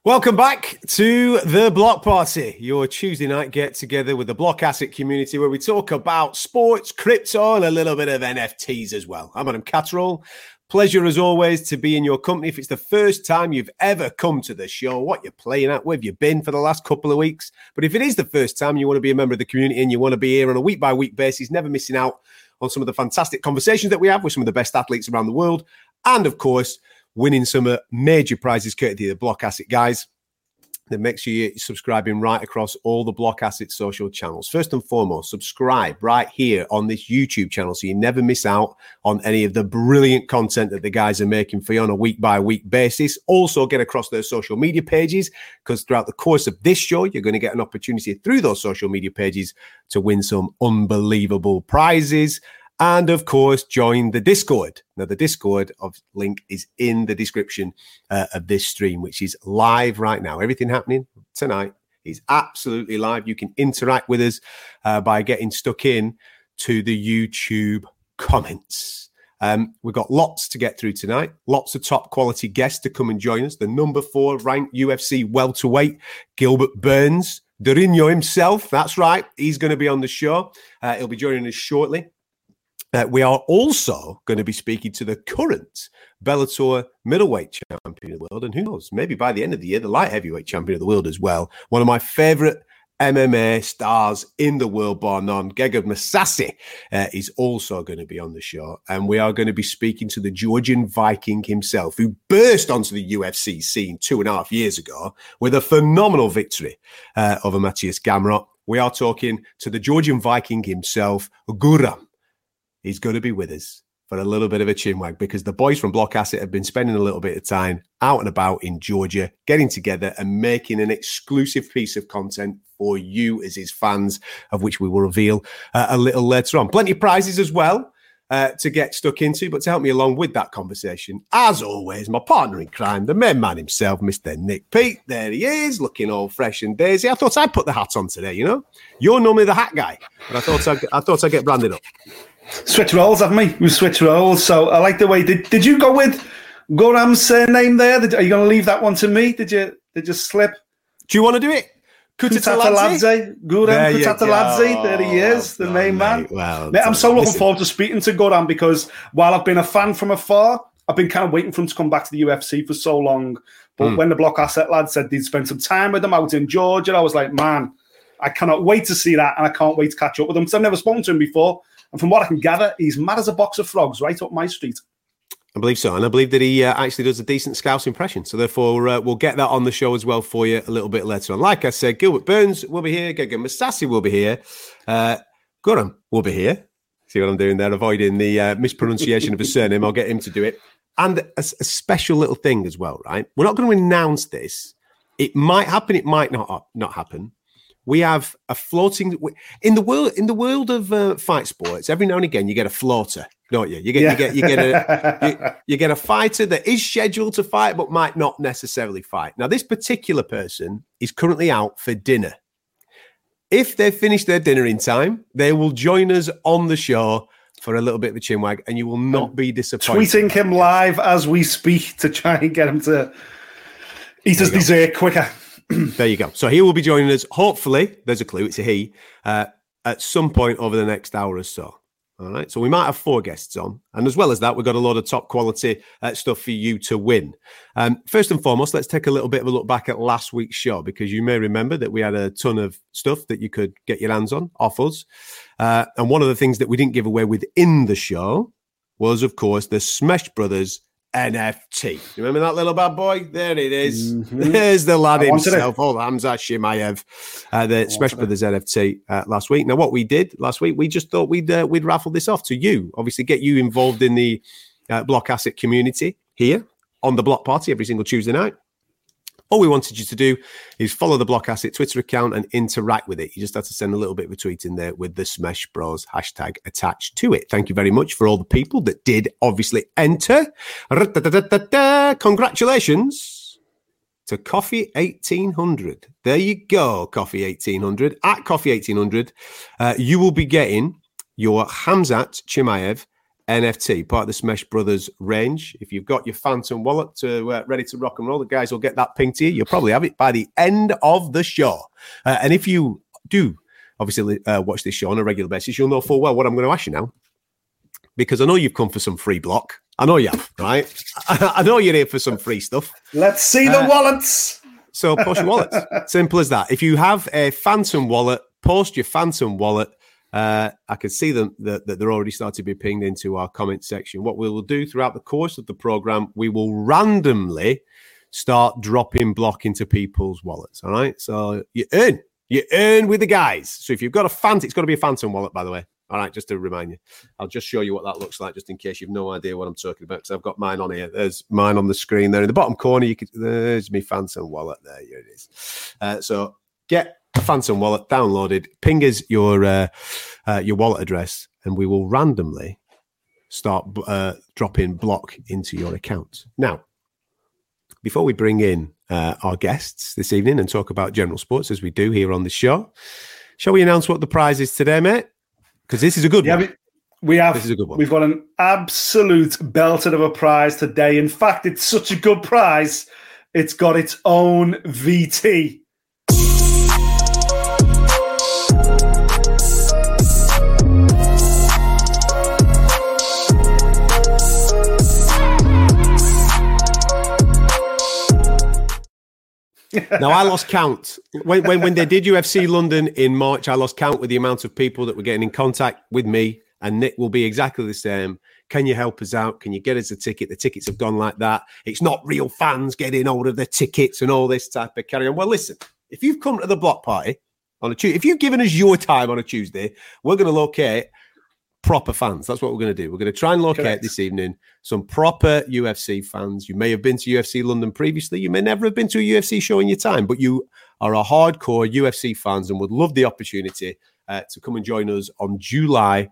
Welcome back to the Block Party, your Tuesday night get-together with the Block Asset community where we talk about sports, crypto, and a little bit of NFTs as well. I'm Adam Catterall. Pleasure, as always, to be in your company. If it's the first time you've ever come to the show, what you're playing at, where have you been for the last couple of weeks? But if it is the first time you want to be a member of the community and you want to be here on a week-by-week basis, never missing out on some of the fantastic conversations that we have with some of the best athletes around the world, and, of course, winning some major prizes courtesy of the Block Asset guys, then make sure you're subscribing right across all the Block Asset social channels. First and foremost, subscribe right here on this YouTube channel so you never miss out on any of the brilliant content that the guys are making for you on a week-by-week basis. Also, get across their social media pages, because throughout the course of this show, you're going to get an opportunity through those social media pages to win some unbelievable prizes. And, of course, join the Discord. Now, the Discord link is in the description of this stream, which is live right now. Everything happening tonight is absolutely live. You can interact with us by getting stuck in to the YouTube comments. We've got lots to get through tonight. Lots of top quality guests to come and join us. The number 4 ranked UFC welterweight, Gilbert Burns, Durinho himself. That's right. He's going to be on the show. He'll be joining us shortly. We are also going to be speaking to the current Bellator middleweight champion of the world. And who knows, maybe by the end of the year, the light heavyweight champion of the world as well. One of my favorite MMA stars in the world, bar none, Gegard Mousasi, is also going to be on the show. And we are going to be speaking to the Georgian Viking himself, who burst onto the UFC scene 2.5 years ago with a phenomenal victory over Matthias Gamrot. We are talking to the Georgian Viking himself, Guram. He's going to be with us for a little bit of a chinwag, because the boys from Block Asset have been spending a little bit of time out and about in Georgia, getting together and making an exclusive piece of content for you as his fans, of which we will reveal a little later on. Plenty of prizes as well to get stuck into, but to help me along with that conversation, as always, my partner in crime, the main man himself, Mr. Nick Pete. There he is, looking all fresh and daisy. I thought I'd put the hat on today, you know? You're normally the hat guy, but I thought I'd get branded up. Switch roles, haven't we? We switch roles. So I like the way. Did you go with Guram's surname there? Are you going to leave that one to me? Did you slip? Do you want to do it? Kutateladze, Guram Kutateladze. There he is, the main man. Well, mate, I'm so looking forward to speaking to Guram, because while I've been a fan from afar, I've been kind of waiting for him to come back to the UFC for so long. But when the Block Asset lads said they'd spend some time with him out in Georgia, I was like, man, I cannot wait to see that, and I can't wait to catch up with him, because I've never spoken to him before. And from what I can gather, he's mad as a box of frogs right up my street. I believe so. And I believe that he actually does a decent Scouse impression. So therefore, we'll get that on the show as well for you a little bit later on. Like I said, Gilbert Burns will be here. Gegard Mousasi will be here. Guram will be here. See what I'm doing there? Avoiding the mispronunciation of his surname. I'll get him to do it. And a special little thing as well, right? We're not going to announce this. It might happen. It might not happen. We have a floating in the world of fight sports. Every now and again, you get a floater, don't you? You get a fighter that is scheduled to fight, but might not necessarily fight. Now, this particular person is currently out for dinner. If they finish their dinner in time, they will join us on the show for a little bit of a chinwag, and you will not be disappointed. Tweeting him live as we speak to try and get him to eat his dessert quicker. There you go. So he will be joining us, hopefully, there's a clue, it's a he, at some point over the next hour or so. All right. So we might have 4 guests on. And as well as that, we've got a lot of top quality stuff for you to win. First and foremost, let's take a little bit of a look back at last week's show, because you may remember that we had a ton of stuff that you could get your hands on off us. And one of the things that we didn't give away within the show was, of course, the Smesh Brothers NFT. You remember that little bad boy? There it is. Mm-hmm. There's the lad himself. Oh, Hamza Chimaev, the Smesh Brothers NFT last week. Now, what we did last week, we just thought we'd raffle this off to you. Obviously, get you involved in the Block Asset community here on the Block Party every single Tuesday night. All we wanted you to do is follow the Block Asset Twitter account and interact with it. You just have to send a little bit of a tweet in there with the Smesh Bros hashtag attached to it. Thank you very much for all the people that did obviously enter. Congratulations to Coffee 1800. There you go, Coffee 1800. At Coffee 1800, you will be getting your Hamzat Chimaev NFT, part of the Smesh Brothers range. If you've got your Phantom wallet ready to rock and roll, the guys will get that pinged to you. You'll probably have it by the end of the show. And if you do obviously watch this show on a regular basis, you'll know full well what I'm going to ask you now. Because I know you've come for some free block. I know you have, right? I know you're here for some free stuff. Let's see the wallets. So post your wallets. Simple as that. If you have a Phantom wallet, post your Phantom wallet. I can see them that they're already starting to be pinged into our comment section. What we will do throughout the course of the program, we will randomly start dropping block into people's wallets. All right. So you earn with the guys. So if you've got a Phantom, it's got to be a Phantom wallet, by the way. All right, just to remind you, I'll just show you what that looks like, just in case you've no idea what I'm talking about. Because I've got mine on here. There's mine on the screen there in the bottom corner. There's my Phantom wallet there. Here it is. So get a Phantom wallet downloaded. Ping us your wallet address, and we will randomly start dropping block into your account. Now, before we bring in our guests this evening and talk about general sports as we do here on the show, shall we announce what the prize is today, mate? Because this is a good one. We have. This is a good one. We've got an absolute belter of a prize today. In fact, it's such a good prize, it's got its own VT. Now, I lost count. When they did UFC London in March, I lost count with the amount of people that were getting in contact with me, and Nick will be exactly the same. Can you help us out? Can you get us a ticket? The tickets have gone like that. It's not real fans getting hold of the tickets and all this type of carry on. Well, listen, if you've come to the block party on a Tuesday, if you've given us your time on a Tuesday, we're going to locate proper fans. That's what we're going to do. We're going to try and locate this evening some proper UFC fans. You may have been to UFC London previously. You may never have been to a UFC show in your time, but you are a hardcore UFC fans and would love the opportunity to come and join us on July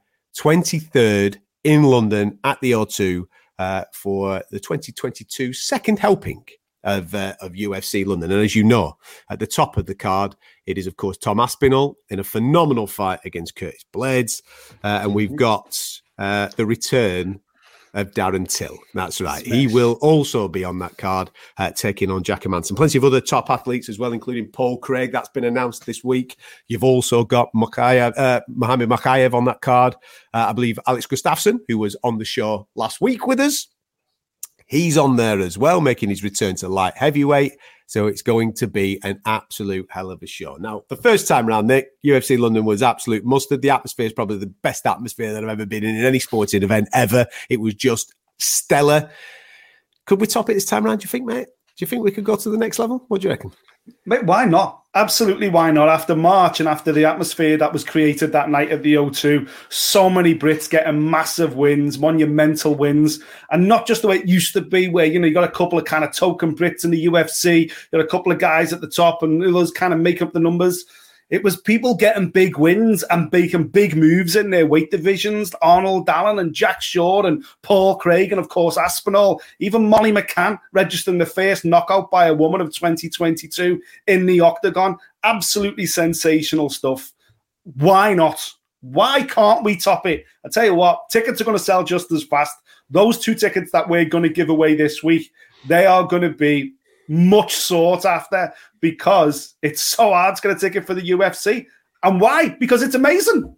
23rd in London at the O2 for the 2022 second helping of UFC London. And as you know, at the top of the card, it is, of course, Tom Aspinall in a phenomenal fight against Curtis Blades. And we've got the return of Darren Till. That's right. He will also be on that card, taking on Jack Manson. Plenty of other top athletes as well, including Paul Craig. That's been announced this week. You've also got Mohamed Mokaev on that card. I believe Alex Gustafsson, who was on the show last week with us, he's on there as well, making his return to light heavyweight. So it's going to be an absolute hell of a show. Now, the first time around, Nick, UFC London was absolute mustard. The atmosphere is probably the best atmosphere that I've ever been in any sporting event ever. It was just stellar. Could we top it this time around, do you think, mate? Do you think we could go to the next level? What do you reckon? Mate, why not? Absolutely, why not? After March and after the atmosphere that was created that night at the O2, so many Brits getting massive wins, monumental wins, and not just the way it used to be, where you got a couple of kind of token Brits in the UFC, you got a couple of guys at the top, and those kind of make up the numbers. It was people getting big wins and making big moves in their weight divisions. Arnold Allen and Jack Shore and Paul Craig and, of course, Aspinall. Even Molly McCann registering the first knockout by a woman of 2022 in the octagon. Absolutely sensational stuff. Why not? Why can't we top it? I tell you what, tickets are going to sell just as fast. Those 2 tickets that we're going to give away this week, they are going to be much sought after because it's so hard to get a ticket for the UFC. And why? Because it's amazing.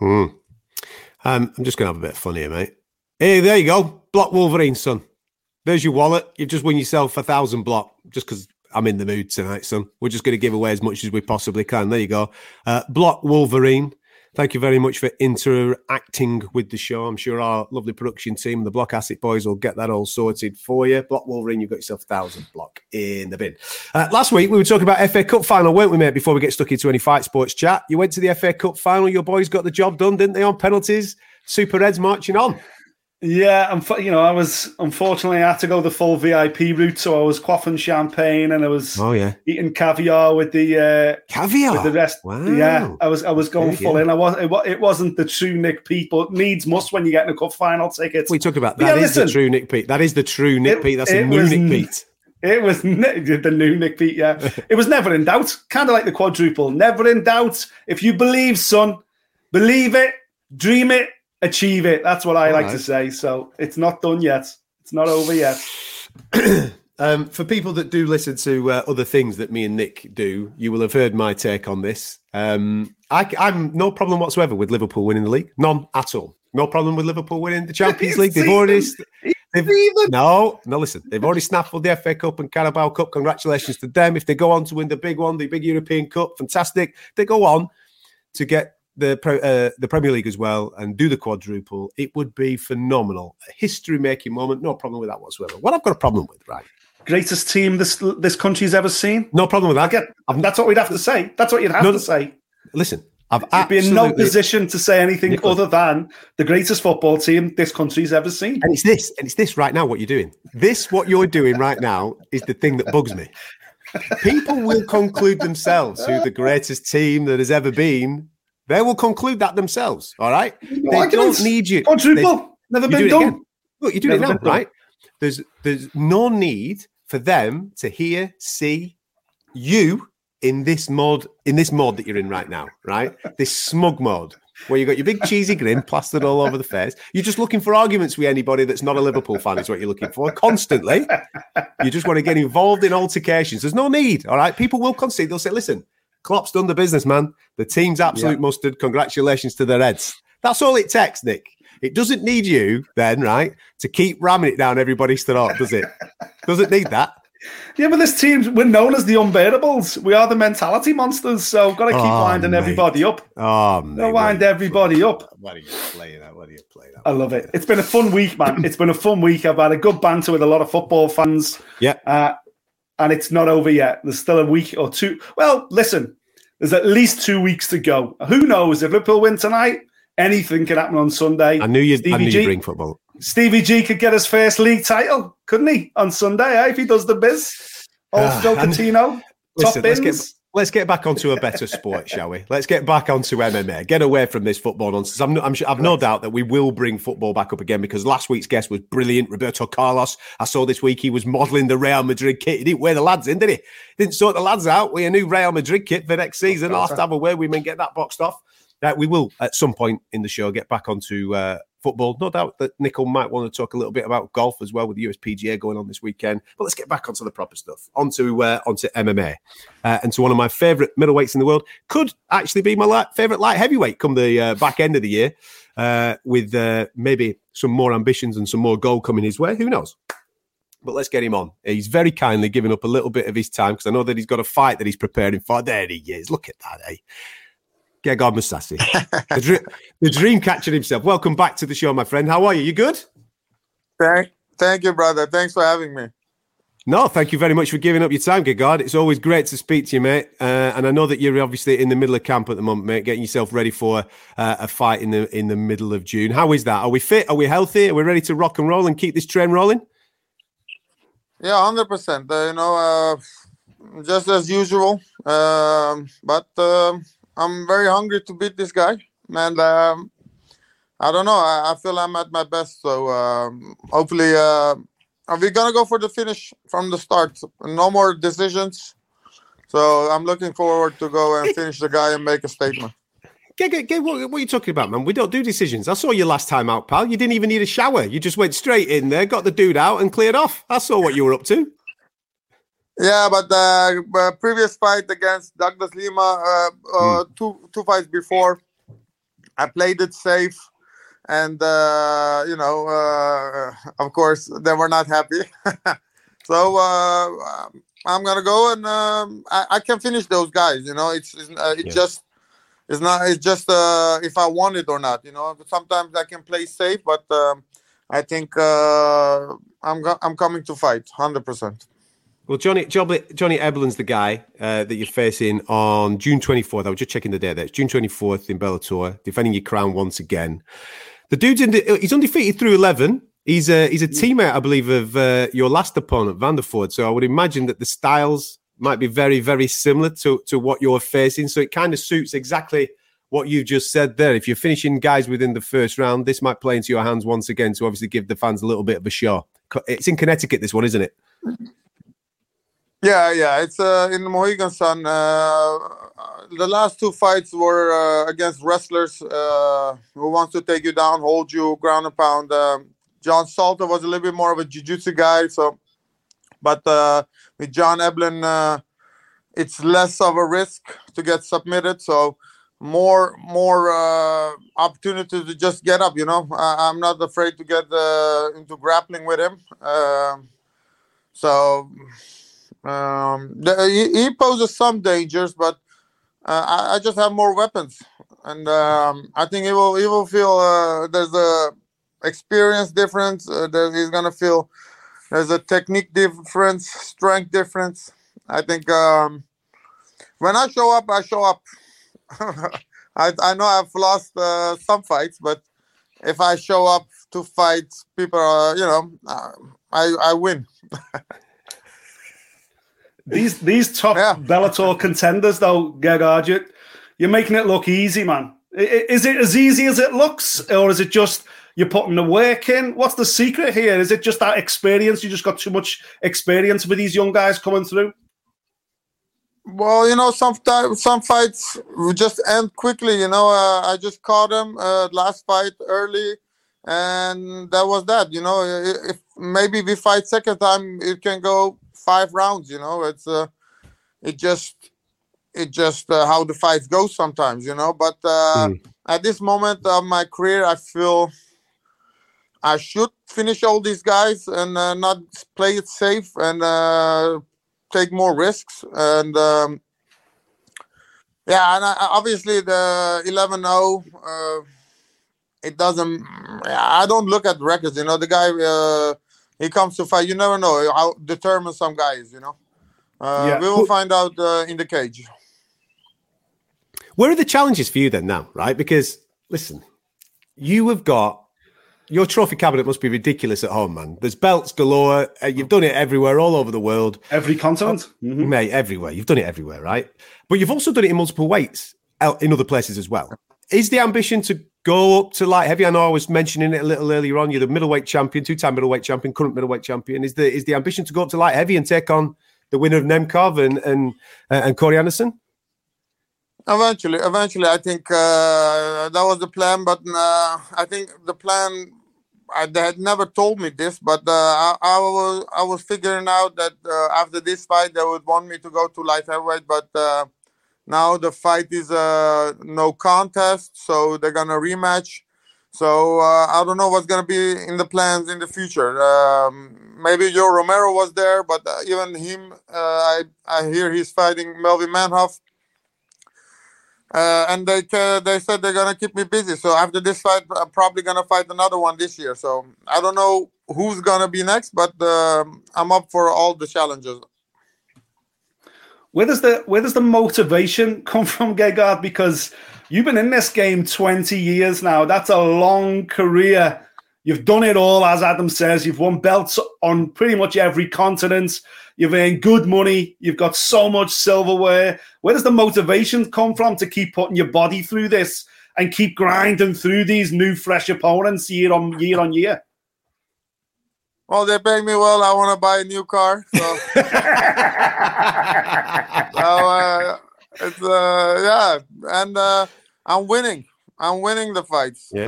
I'm just going to have a bit of fun here, mate. Hey, there you go. Block Wolverine, son. There's your wallet. You've just won yourself 1,000 block just because I'm in the mood tonight, son. We're just going to give away as much as we possibly can. There you go. Block Wolverine. Thank you very much for interacting with the show. I'm sure our lovely production team, the Block Asset Boys, will get that all sorted for you. Block Wolverine, you've got yourself 1,000 block in the bin. Last week, we were talking about FA Cup final, weren't we, mate, before we get stuck into any Fight Sports chat? You went to the FA Cup final. Your boys got the job done, didn't they, on penalties? Super Reds marching on. Yeah, unfortunately, I had to go the full VIP route, so I was quaffing champagne and I was eating caviar with the caviar with the rest. Wow. Yeah, I was going full in. It wasn't the true Nick Pete, but needs must when you get in a cup final tickets. We talk about that. The true Nick Pete. That is the true Nick Pete. That's a new Nick Pete. It was the new Nick Pete. Yeah, it was never in doubt. Kind of like the quadruple. Never in doubt. If you believe, son, believe it, dream it, achieve it. That's what I like to say. So it's not done yet. It's not over yet. For people that do listen to other things that me and Nick do, you will have heard my take on this. I'm no problem whatsoever with Liverpool winning the league. None at all. No problem with Liverpool winning the Champions League. They've already... Listen. They've already snaffled the FA Cup and Carabao Cup. Congratulations to them. If they go on to win the big one, the big European Cup, fantastic. They go on to get the Premier League as well and do the quadruple. It would be phenomenal. A history-making moment. No problem with that whatsoever. What I've got a problem with, right? Greatest team this country's ever seen. No problem with that. That's what we'd have to say. That's what you'd have to say. Listen, I'd be in no position to say anything other than the greatest football team this country's ever seen. And it's this right now, what you're doing. What you're doing right now is the thing that bugs me. People will conclude themselves who the greatest team that has ever been. They will conclude that themselves, all right? They don't need you. Quadruple. Never been done. Look, you're doing it now, right? There's no need for them to see you in this mode that you're in right now, right? This smug mode where you got your big cheesy grin plastered all over the face. You're just looking for arguments with anybody that's not a Liverpool fan is what you're looking for constantly. You just want to get involved in altercations. There's no need, all right? People will concede. They'll say, listen, Klopp's done the business, man. The team's absolute mustard. Congratulations to their heads. That's all it takes, Nick. It doesn't need you then, right, to keep ramming it down everybody's throat, does it? Doesn't need that. Yeah, but this team, we're known as the unbeatables. We are the mentality monsters, so got to keep winding everybody up. Oh, mate. Wind everybody up. What are you playing at? I love it. It's been a fun week, man. It's been a fun week. I've had a good banter with a lot of football fans. Yeah. And it's not over yet. There's still a week or two. Well, listen, there's at least 2 weeks to go. Who knows? If Liverpool win tonight, anything can happen on Sunday. I knew you'd bring football. Stevie G could get his first league title, couldn't he, on Sunday, if he does the biz? Old Phil Coutinho, top bins. Let's get back onto a better sport, shall we? Let's get back onto MMA. Get away from this football nonsense. I've no doubt that we will bring football back up again because last week's guest was brilliant, Roberto Carlos. I saw this week he was modelling the Real Madrid kit. He didn't wear the lads in, did he? Didn't sort the lads out with a new Real Madrid kit for next season. I'll have to have a word. We may get that boxed off. We will, at some point in the show, get back onto football. No doubt that Nickel might want to talk a little bit about golf as well with the USPGA going on this weekend. But let's get back onto the proper stuff, onto MMA. And to one of my favourite middleweights in the world. Could actually be my favourite light heavyweight come the back end of the year with maybe some more ambitions and some more gold coming his way. Who knows? But let's get him on. He's very kindly given up a little bit of his time because I know that he's got a fight that he's preparing for. There he is. Look at that, eh? Gegard Mousasi, the dream catcher himself. Welcome back to the show, my friend. How are you? You good? Thank you, brother. Thanks for having me. No, thank you very much for giving up your time, Gegard. It's always great to speak to you, mate. And I know that you're obviously in the middle of camp at the moment, mate, getting yourself ready for a fight in the middle of June. How is that? Are we fit? Are we healthy? Are we ready to rock and roll and keep this train rolling? Yeah, 100%. Just as usual. But I'm very hungry to beat this guy. And I don't know. I feel I'm at my best. So hopefully, are we going to go for the finish from the start? No more decisions. So I'm looking forward to go and finish the guy and make a statement. What are you talking about, man? We don't do decisions. I saw you last time out, pal. You didn't even need a shower. You just went straight in there, got the dude out and cleared off. I saw what you were up to. Yeah, but previous fight against Douglas Lima, two fights before, I played it safe. And, of course, they were not happy. So I'm going to go and I can finish those guys. It's just if I want it or not. Sometimes I can play safe, but I think I'm coming to fight 100%. Well, Johnny Eblen's the guy that you're facing on June 24th. I was just checking the date there. It's June 24th in Bellator, defending your crown once again. The dude's he's undefeated through 11. He's a teammate, I believe, of your last opponent, Vanderford. So I would imagine that the styles might be very, very similar to what you're facing. So it kind of suits exactly what you just said there. If you're finishing guys within the first round, this might play into your hands once again to obviously give the fans a little bit of a show. It's in Connecticut, this one, isn't it? Yeah. It's in Mohegan Sun. The last two fights were against wrestlers who wants to take you down, hold you, ground and pound. John Salter was a little bit more of a jiu-jitsu guy, but with John Eblen, it's less of a risk to get submitted. So more opportunity to just get up. I'm not afraid to get into grappling with him. He poses some dangers, but I just have more weapons, and I think he will feel there's a experience difference. He's gonna feel there's a technique difference, strength difference. I think when I show up, I show up. I know I've lost some fights, but if I show up to fight, people I win. These top Bellator contenders, though, Gegard, you're making it look easy, man. Is it as easy as it looks, or is it just you're putting the work in? What's the secret here? Is it just that experience? You just got too much experience with these young guys coming through? Well, sometimes some fights just end quickly. I just caught him last fight early, and that was that. If maybe we fight second time, it can go 5 rounds. It's it just how the fights go sometimes. But at this moment of my career, I feel I should finish all these guys and not play it safe and take more risks. And and obviously the 11-0. It doesn't. I don't look at records. The guy. He comes to fight. You never know how determined some guy is. We will find out in the cage. Where are the challenges for you then now, right? Because, listen, you have got... Your trophy cabinet must be ridiculous at home, man. There's belts galore. You've done it everywhere, all over the world. Every continent. Mate, everywhere. You've done it everywhere, right? But you've also done it in multiple weights in other places as well. Is the ambition to go up to light heavy? I know I was mentioning it a little earlier on. You're the middleweight champion, 2-time middleweight champion, current middleweight champion. Is the ambition to go up to light heavy and take on the winner of Nemkov and Corey Anderson? Eventually, I think that was the plan. But I think the plan. They had never told me this, but I was figuring out that after this fight, they would want me to go to light heavyweight, but. Now the fight is no contest, so they're gonna rematch. So I don't know what's gonna be in the plans in the future. Maybe Joe Romero was there, but even him, I hear he's fighting Melvin Manhoff, and they said they're gonna keep me busy. So after this fight, I'm probably gonna fight another one this year. So I don't know who's gonna be next, but I'm up for all the challenges. Where does the motivation come from, Gegard? Because you've been in this game 20 years now. That's a long career. You've done it all, as Adam says. You've won belts on pretty much every continent. You've earned good money. You've got so much silverware. Where does the motivation come from to keep putting your body through this and keep grinding through these new, fresh opponents year on year? Well, they pay me well. I want to buy a new car. So, and I'm winning. I'm winning the fights. Yeah.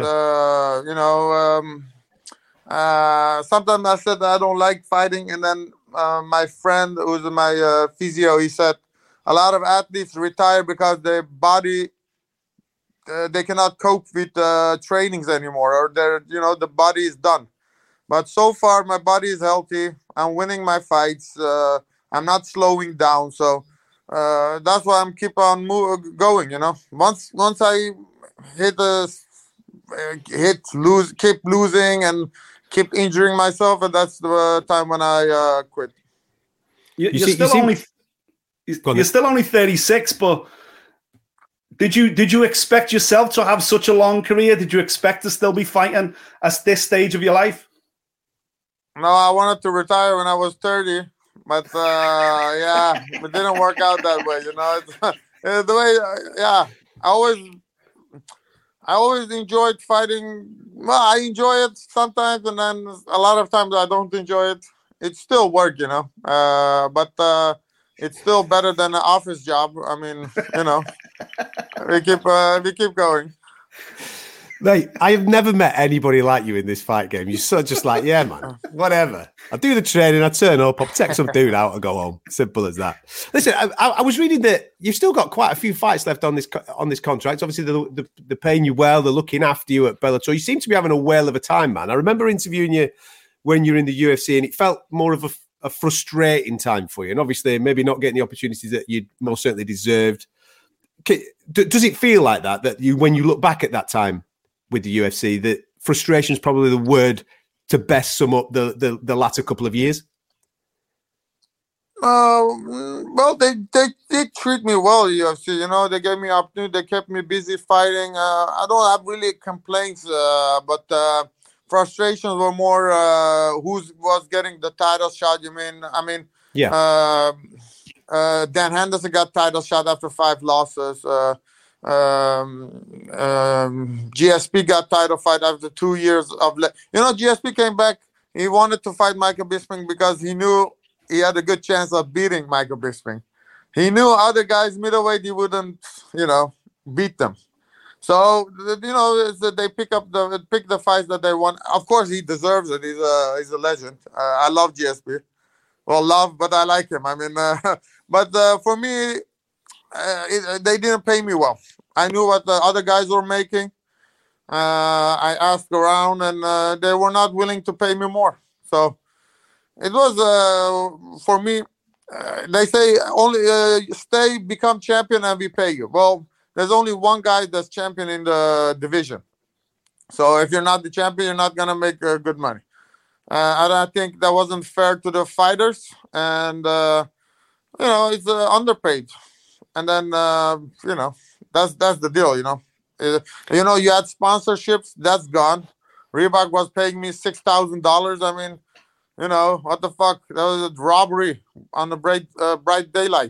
Sometimes I said I don't like fighting, and then my friend, who's my physio, he said a lot of athletes retire because their body they cannot cope with trainings anymore, or the body is done. But so far, my body is healthy. I'm winning my fights. I'm not slowing down. So that's why I'm keep on going. Once I keep losing and keep injuring myself, and that's the time when I quit. You're still only 36, but did you expect yourself to have such a long career? Did you expect to still be fighting at this stage of your life? No, I wanted to retire when I was 30, but it didn't work out that way. The way, I always enjoyed fighting. Well, I enjoy it sometimes, and then a lot of times I don't enjoy it. It's still work, but it's still better than an office job. I mean, we keep going. Mate, I have never met anybody like you in this fight game. You're so just like, yeah, man, whatever. I do the training, I turn up, I'll take some dude out and go home. Simple as that. Listen, I was reading that you've still got quite a few fights left on this contract. Obviously, they're paying you well, they're looking after you at Bellator. You seem to be having a whale of a time, man. I remember interviewing you when you're in the UFC, and it felt more of a frustrating time for you. And obviously, maybe not getting the opportunities that you most certainly deserved. Does it feel like that when you look back at that time with the UFC, that frustration is probably the word to best sum up the latter couple of years? Well, they treat me well, UFC. They gave me opportunity. They kept me busy fighting. I don't have really complaints, but frustrations were more who was getting the title shot. Yeah. Dan Henderson got title shot after 5 losses. GSP got title fight after 2 years of GSP came back. He wanted to fight Michael Bisping because he knew he had a good chance of beating Michael Bisping. He knew other guys middleweight he wouldn't beat them. So they pick the fights that they want. Of course he deserves it. He's a legend. I love GSP. Well, but I like him. I mean, but for me, they didn't pay me well. I knew what the other guys were making. I asked around, and they were not willing to pay me more. So it was for me. They say only become champion, and we pay you. Well, there's only one guy that's champion in the division. So if you're not the champion, you're not gonna make good money. And I think that wasn't fair to the fighters, and it's underpaid. And then that's the deal. You had sponsorships, that's gone. Reebok was paying me $6,000. I mean, what the fuck? That was a robbery on the bright daylight.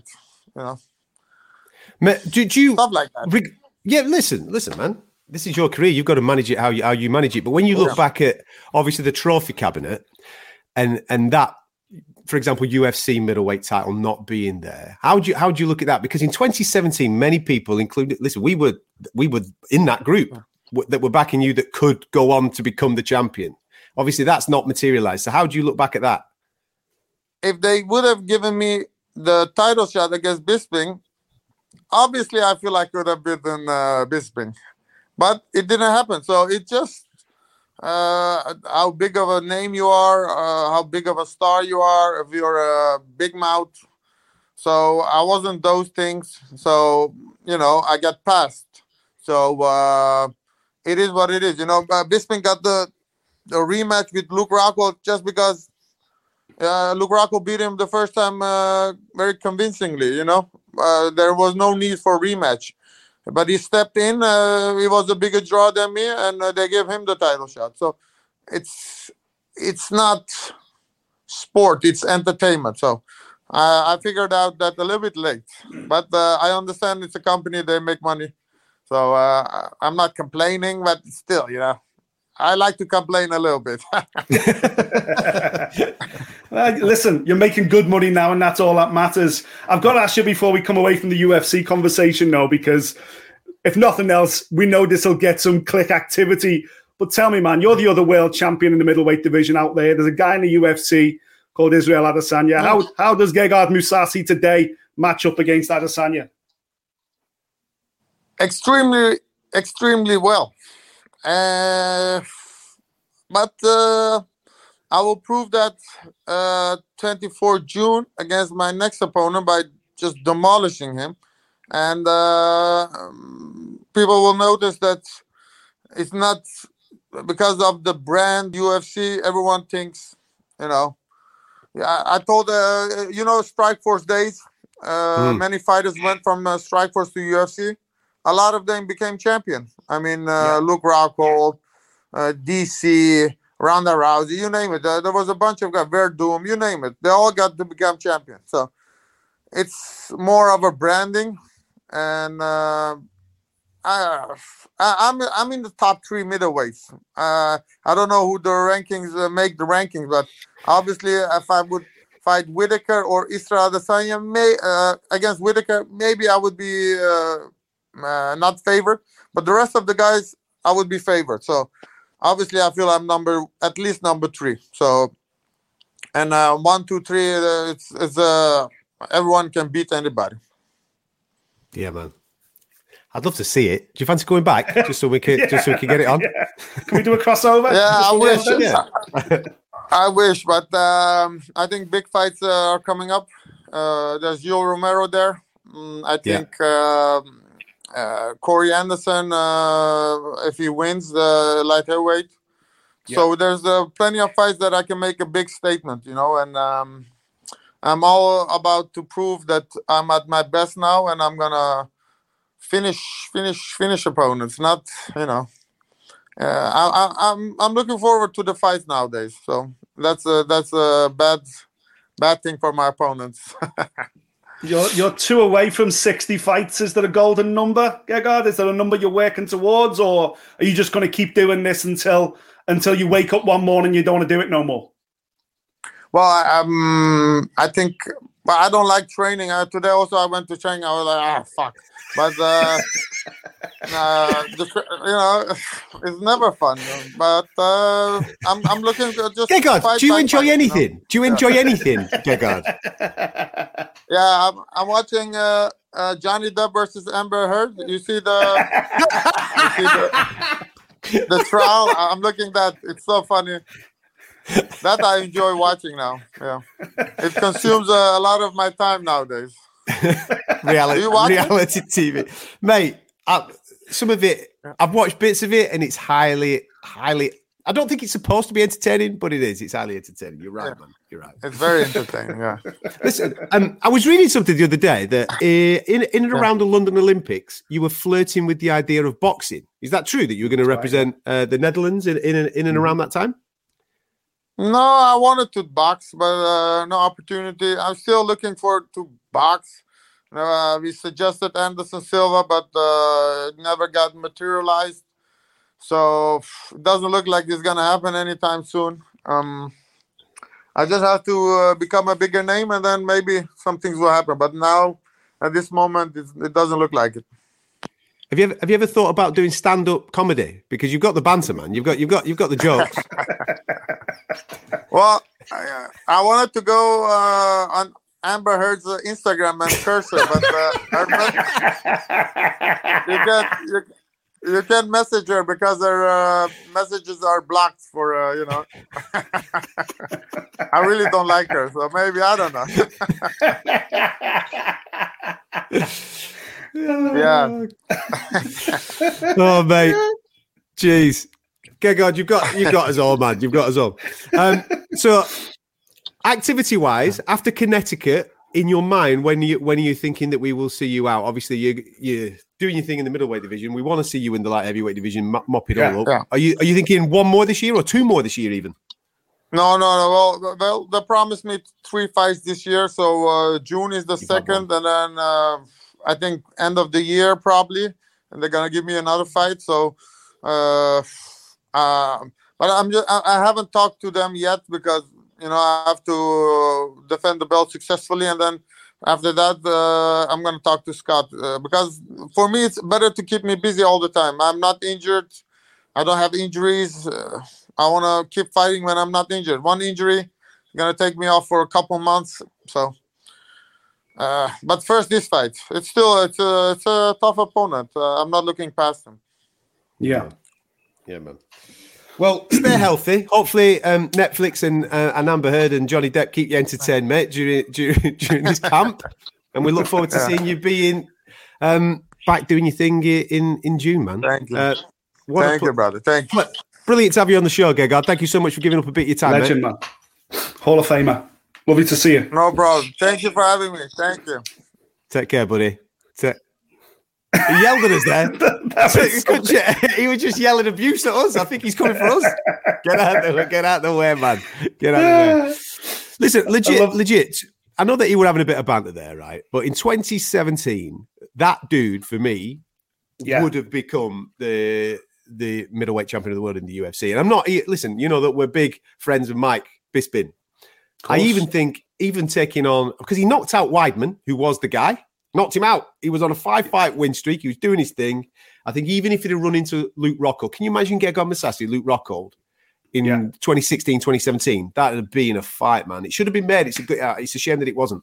Did you stuff like that? Yeah, listen, man. This is your career. You've got to manage it how you manage it. But when you look back at obviously the trophy cabinet and that, for example, UFC middleweight title not being there, how do you look at that? Because in 2017, many people, including we were in that group that were backing you that could go on to become the champion. Obviously, that's not materialized. So how do you look back at that? If they would have given me the title shot against Bisping, obviously I feel I could have beaten Bisping. But it didn't happen. So it just how big of a name you are, how big of a star you are, if you're a big mouth. So I wasn't those things. So, I got passed. So it is what it is. Bisping got the rematch with Luke Rockhold just because Luke Rockhold beat him the first time very convincingly, there was no need for rematch. But he stepped in. He was a bigger draw than me, and they gave him the title shot. So it's not sport; it's entertainment. So I figured out that a little bit late, but I understand it's a company; they make money. So I'm not complaining, but still, I like to complain a little bit. Listen, you're making good money now, and that's all that matters. I've got to ask you before we come away from the UFC conversation, though, because if nothing else, we know this will get some click activity. But tell me, man, you're the other world champion in the middleweight division out there. There's a guy in the UFC called Israel Adesanya. How does Gegard Mousasi today match up against Adesanya? Extremely, extremely well. But I will prove that 24 June against my next opponent by just demolishing him. And people will notice that it's not because of the brand UFC. Everyone thinks, I told, Strikeforce days, many fighters went from Strikeforce to UFC. A lot of them became champion. I mean, Luke Rockhold, DC, Ronda Rousey, you name it. There was a bunch of guys, Verdum, you name it. They all got to become champion. So it's more of a branding. And I'm in the top 3 middleweights. I don't know who the rankings make the rankings, but obviously if fight Whitaker or Israel Adesanya against Whitaker, maybe I would be not favored. But the rest of the guys, I would be favored. So obviously, I feel I'm at least number 3. So, and 1, 2, 3, it's everyone can beat anybody. Yeah, man. I'd love to see it. Do you fancy going back just so we can get it on? Yeah. Can we do a crossover? Yeah, I wish. Yeah. I wish, but I think big fights are coming up. There's Yoel Romero there. I think Corey Anderson, if he wins the light heavyweight. So there's plenty of fights that I can make a big statement, and I'm all about to prove that I'm at my best now, and I'm gonna finish opponents. Not, I'm looking forward to the fights nowadays. So that's a bad thing for my opponents. You're 2 away from 60 fights. Is there a golden number, Gegard? Is there a number you're working towards, or are you just going to keep doing this until you wake up one morning and you don't want to do it no more? Well, I think I don't like training. Today also I went to training. I was like, fuck. But it's never fun. But I'm looking to just. Gegard, do you enjoy anything? Do you enjoy anything, Gegard? Yeah, I'm watching Johnny Depp versus Amber Heard. You see the trial? I'm looking at that. It's so funny. That I enjoy watching now. Yeah, it consumes a lot of my time nowadays. reality TV, mate. Some of it, I've watched bits of it, and it's highly. I don't think it's supposed to be entertaining, but it is. It's highly entertaining. You're right, man. You're right. It's very entertaining. Yeah. Listen, I was reading something the other day that in and around the London Olympics, you were flirting with the idea of boxing. Is that true that you were going to represent the Netherlands in and around that time? No, I wanted to box, but no opportunity. I'm still looking forward to box. We suggested Anderson Silva, but it never got materialized. So it doesn't look like it's going to happen anytime soon. I just have to become a bigger name, and then maybe some things will happen. But now, at this moment, it doesn't look like it. Have you ever thought about doing stand-up comedy? Because you've got the banter, man. You've got the jokes. Well, I wanted to go on Amber Heard's Instagram and curse her, but you can't message her because her messages are blocked for I really don't like her, so maybe I don't know. Yeah. Oh, mate. Jeez. Gegard, you've got us all, man. You've got us all. So, activity-wise, after Connecticut, in your mind, when are you thinking that we will see you out? Obviously, you're doing your thing in the middleweight division. We want to see you in the light heavyweight division, mop it all up. Yeah. Are you thinking one more this year or 2 more this year, even? No. Well, they promised me 3 fights this year, so June is the second, and then I think end of the year probably, and they're gonna give me another fight. So, but I haven't talked to them yet because I have to defend the belt successfully, and then after that I'm gonna talk to Scott because for me it's better to keep me busy all the time. I'm not injured. I don't have injuries. I want to keep fighting when I'm not injured. One injury is gonna take me off for a couple months. So. But first, this fight. It's a tough opponent. I'm not looking past him. Yeah, man. Well, stay healthy. Hopefully, Netflix and Amber Heard and Johnny Depp keep you entertained, mate, during this camp. And we look forward to seeing you being back doing your thing in June, man. Thank you. Thank you, brother. Thank you. Brilliant to have you on the show, Gegard. Thank you so much for giving up a bit of your time, Legend, mate. Man. Hall of Famer. Lovely to see you. No problem. Thank you for having me. Thank you. Take care, buddy. He yelled at us there. He was just yelling abuse at us. I think he's coming for us. Get out the way, man. Get out of the way. Listen, legit. I know that you were having a bit of banter there, right? But in 2017, that dude, for me, would have become the middleweight champion of the world in the UFC. And I'm not, listen, you know that we're big friends of Mike Bisping. I even think even taking on, because he knocked out Weidman, who was the guy, knocked him out. He was on a 5-fight win streak. He was doing his thing. I think even if he'd have run into Luke Rockhold, can you imagine Gegard Mousasi, Luke Rockhold in 2016, 2017? That would have been a fight, man. It should have been made. It's a shame that it wasn't.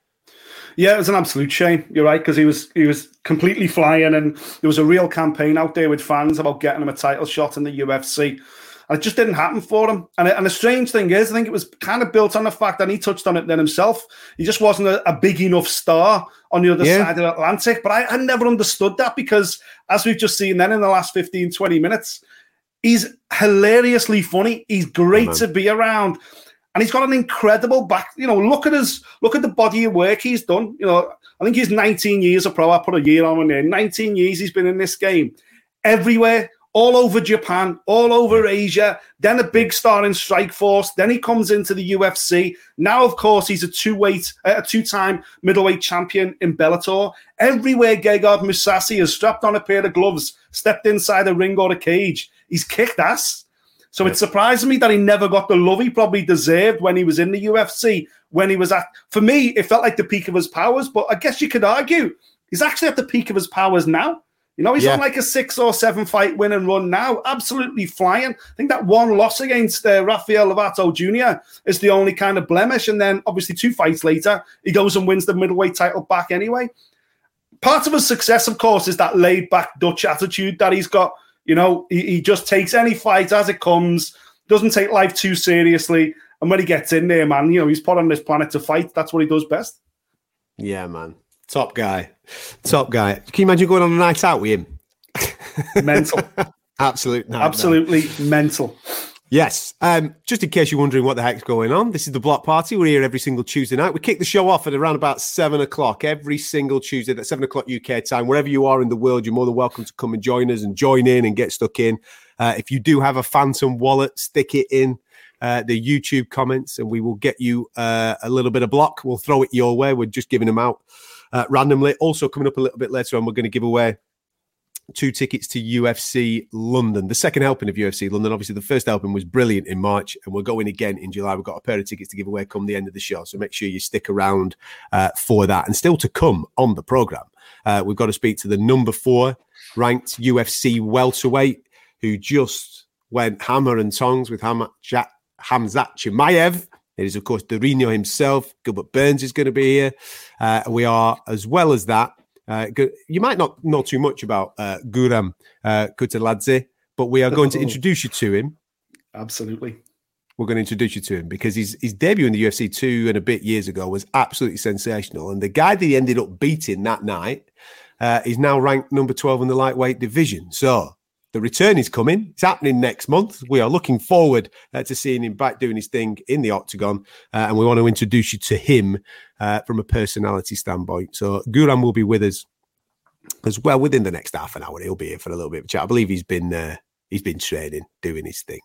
Yeah, it was an absolute shame. You're right, because he was completely flying, and there was a real campaign out there with fans about getting him a title shot in the UFC. And it just didn't happen for him. And the strange thing is, I think it was kind of built on the fact that he touched on it then himself. He just wasn't a big enough star on the other side of the Atlantic. But I never understood that, because as we've just seen then in the last 15, 20 minutes, he's hilariously funny. He's great to be around. And he's got an incredible back. Look at the body of work he's done. I think he's 19 years a pro. I put a year on there. 19 years he's been in this game. Everywhere, all over Japan, all over Asia, then a big star in Strikeforce. Then he comes into the UFC. Now, of course, he's a two-time middleweight champion in Bellator. Everywhere Gegard Mousasi has strapped on a pair of gloves, stepped inside a ring or a cage, he's kicked ass. So it surprised me that he never got the love he probably deserved when he was in the UFC, when he was for me, it felt like the peak of his powers, but I guess you could argue he's actually at the peak of his powers now. He's on like a 6 or 7 fight win and run now, absolutely flying. I think that one loss against Rafael Lovato Jr. is the only kind of blemish, and then obviously 2 fights later, he goes and wins the middleweight title back anyway. Part of his success, of course, is that laid-back Dutch attitude that he's got. He just takes any fight as it comes, doesn't take life too seriously. And when he gets in there, man, he's put on this planet to fight. That's what he does best. Yeah, man. Top guy. Can you imagine going on a night out with him? Mental. Absolutely mental. Yes. Just in case you're wondering what the heck's going on, this is the Block Party. We're here every single Tuesday night. We kick the show off at around about 7 o'clock every single Tuesday. That's 7 o'clock UK time. Wherever you are in the world, you're more than welcome to come and join us and join in and get stuck in. If you do have a Phantom wallet, stick it in the YouTube comments and we will get you a little bit of block. We'll throw it your way. We're just giving them out randomly. Also coming up a little bit later on, we're going to give away 2 tickets to UFC London, the second helping of UFC London. Obviously, the first helping was brilliant in March, and we're going again in July. We've got a pair of tickets to give away come the end of the show, so make sure you stick around for that. And still to come on the programme, we've got to speak to the number 4 ranked UFC welterweight who just went hammer and tongs with Khamzat Chimaev. It is, of course, Dorino himself. Gilbert Burns is going to be here. We are, as well as that, you might not know too much about Guram Kutseladze, but we are going to introduce you to him. Absolutely. We're going to introduce you to him because his debut in the UFC 2 and a bit years ago was absolutely sensational. And the guy that he ended up beating that night is now ranked number 12 in the lightweight division. So the return is coming. It's happening next month. We are looking forward to seeing him back doing his thing in the octagon. And we want to introduce you to him from a personality standpoint. So Guram will be with us as well within the next half an hour. He'll be here for a little bit of a chat. I believe he's been training, doing his thing.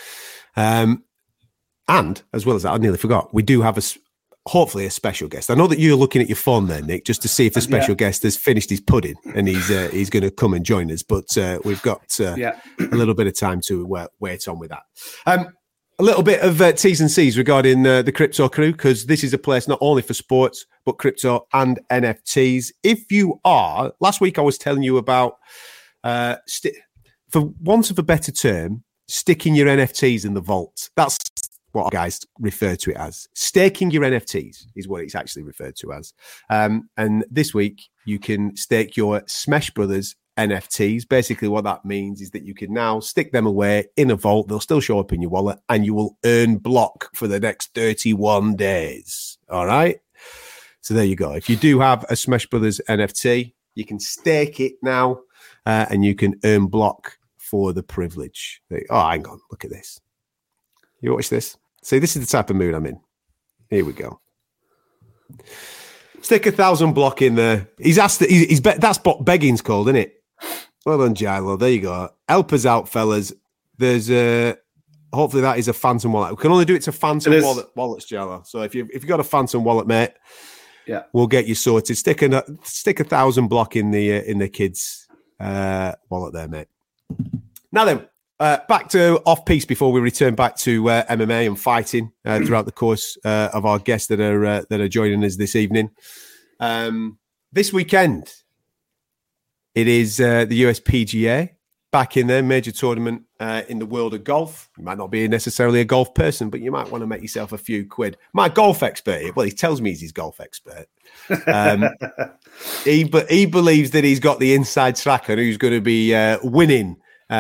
And as well as that, I nearly forgot, we do have hopefully a special guest. I know that you're looking at your phone there, Nick, just to see if the special guest has finished his pudding and he's going to come and join us. But we've got a little bit of time to wait on with that. A little bit of T's and C's regarding the Crypto Crew, because this is a place not only for sports, but crypto and NFTs. If you are, last week I was telling you about, for want of a better term, sticking your NFTs in the vault. That's what guys refer to it as. Staking your NFTs is what it's actually referred to as. And this week you can stake your Smesh Brothers NFTs. Basically what that means is that you can now stick them away in a vault. They'll still show up in your wallet and you will earn block for the next 31 days. All right. So there you go. If you do have a Smesh Brothers NFT, you can stake it now and you can earn block for the privilege. Oh, hang on. Look at this. You watch this. See, this is the type of mood I'm in. Here we go. Stick 1,000 block in there. He's asked. That's what begging's called, isn't it? Well done, Gilo. There you go. Help us out, fellas. There's hopefully that is a Phantom wallet. We can only do it to Phantom wallets, Gilo. So if you've got a Phantom wallet, mate, we'll get you sorted. Stick 1,000 block in the kids' wallet there, mate. Now then, Back to off-piste before we return back to MMA and fighting throughout the course of our guests that are joining us this evening. This weekend, it is the US PGA back in their major tournament in the world of golf. You might not be necessarily a golf person, but you might want to make yourself a few quid. My golf expert, well, he tells me he's his golf expert. He believes that he's got the inside track on who's going to be winning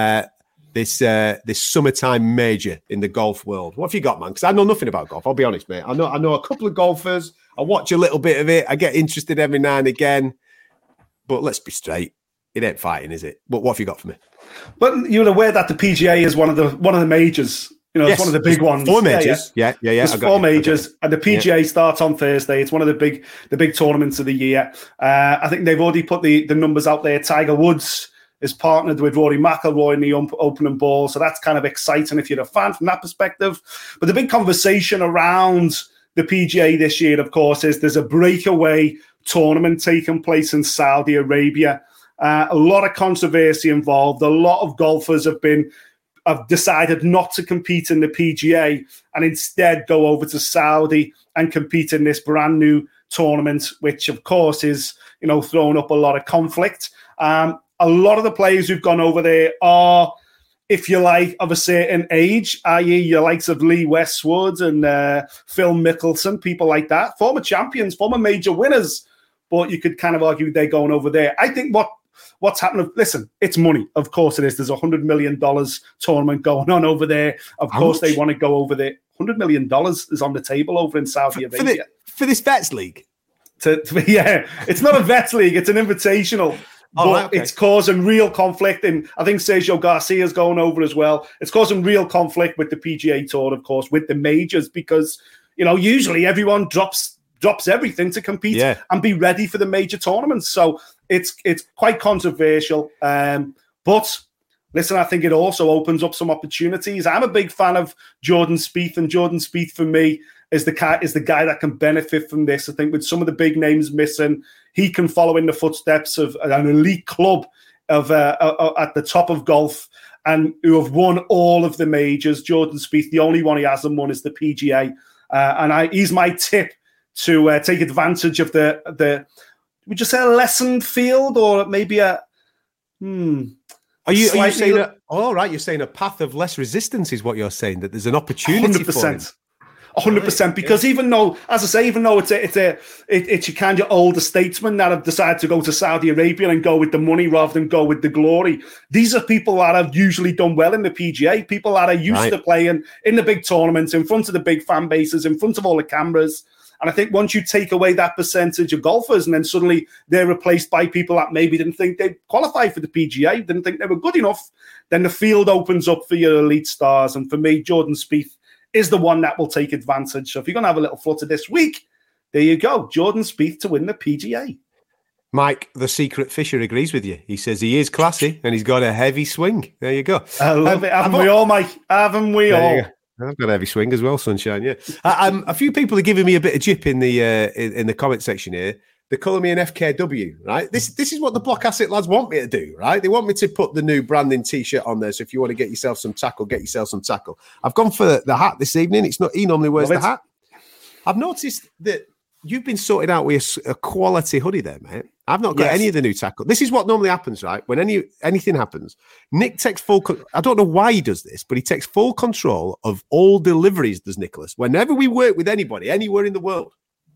this summertime major in the golf world. What have you got, man? Because I know nothing about golf. I'll be honest, mate. I know a couple of golfers. I watch a little bit of it. I get interested every now and again. But let's be straight. It ain't fighting, is it? But what have you got for me? But you're aware that the PGA is one of the majors. You know, yes. It's one of the big ones. 4 majors. Yeah. There's 4 majors, and the PGA starts on Thursday. It's one of the big tournaments of the year. I think they've already put the numbers out there. Tiger Woods is partnered with Rory McIlroy in the opening ball, so that's kind of exciting if you're a fan from that perspective. But the big conversation around the PGA this year, of course, is there's a breakaway tournament taking place in Saudi Arabia. A lot of controversy involved. A lot of golfers have decided not to compete in the PGA and instead go over to Saudi and compete in this brand new tournament, which of course is, throwing up a lot of conflict. A lot of the players who've gone over there are, if you like, of a certain age, i.e. your likes of Lee Westwood and Phil Mickelson, people like that, former champions, former major winners. But you could kind of argue they're going over there. I think what's happening, listen, it's money. Of course it is. There's $100 million tournament going on over there. Of course they want to go over there. $100 million is on the table over in Saudi Arabia. For this Vets League? Yeah, it's not a Vets League. It's an invitational. But it's causing real conflict. And I think Sergio Garcia's going over as well. It's causing real conflict with the PGA Tour, of course, with the majors, because, usually everyone drops everything to compete and be ready for the major tournaments. So it's quite controversial. But listen, I think it also opens up some opportunities. I'm a big fan of Jordan Spieth, and Jordan Spieth for me is the guy that can benefit from this. I think with some of the big names missing, he can follow in the footsteps of an elite club at the top of golf and who have won all of the majors. Jordan Spieth, the only one he hasn't won is the PGA. He's my tip to take advantage of the would you say a lessened field, or maybe a Are you saying you're saying a path of less resistance is what you're saying, that there's an opportunity 100%. For him. 100%, because even though it's your kind of older statesmen that have decided to go to Saudi Arabia and go with the money rather than go with the glory, these are people that have usually done well in the PGA, people that are used to playing in the big tournaments, in front of the big fan bases, in front of all the cameras. And I think once you take away that percentage of golfers and then suddenly they're replaced by people that maybe didn't think they'd qualify for the PGA, didn't think they were good enough, then the field opens up for your elite stars. And for me, Jordan Spieth is the one that will take advantage. So if you're going to have a little flutter this week, there you go. Jordan Spieth to win the PGA. Mike, the secret Fisher, agrees with you. He says he is classy and he's got a heavy swing. There you go. I love it. Haven't we all, Mike? Haven't we all? I've got a heavy swing as well, sunshine. Yeah. A few people are giving me a bit of jip in the comment section here. They call me an FKW, right? This is what the Block Asset lads want me to do, right? They want me to put the new branding T-shirt on there. So if you want to get yourself some tackle, get yourself some tackle. I've gone for the hat this evening. It's not he normally wears the hat. I've noticed that you've been sorted out with a quality hoodie there, mate. I've not got any of the new tackle. This is what normally happens, right? When anything happens, Nick takes I don't know why he does this, but he takes full control of all deliveries, does Nicholas. Whenever we work with anybody, anywhere in the world,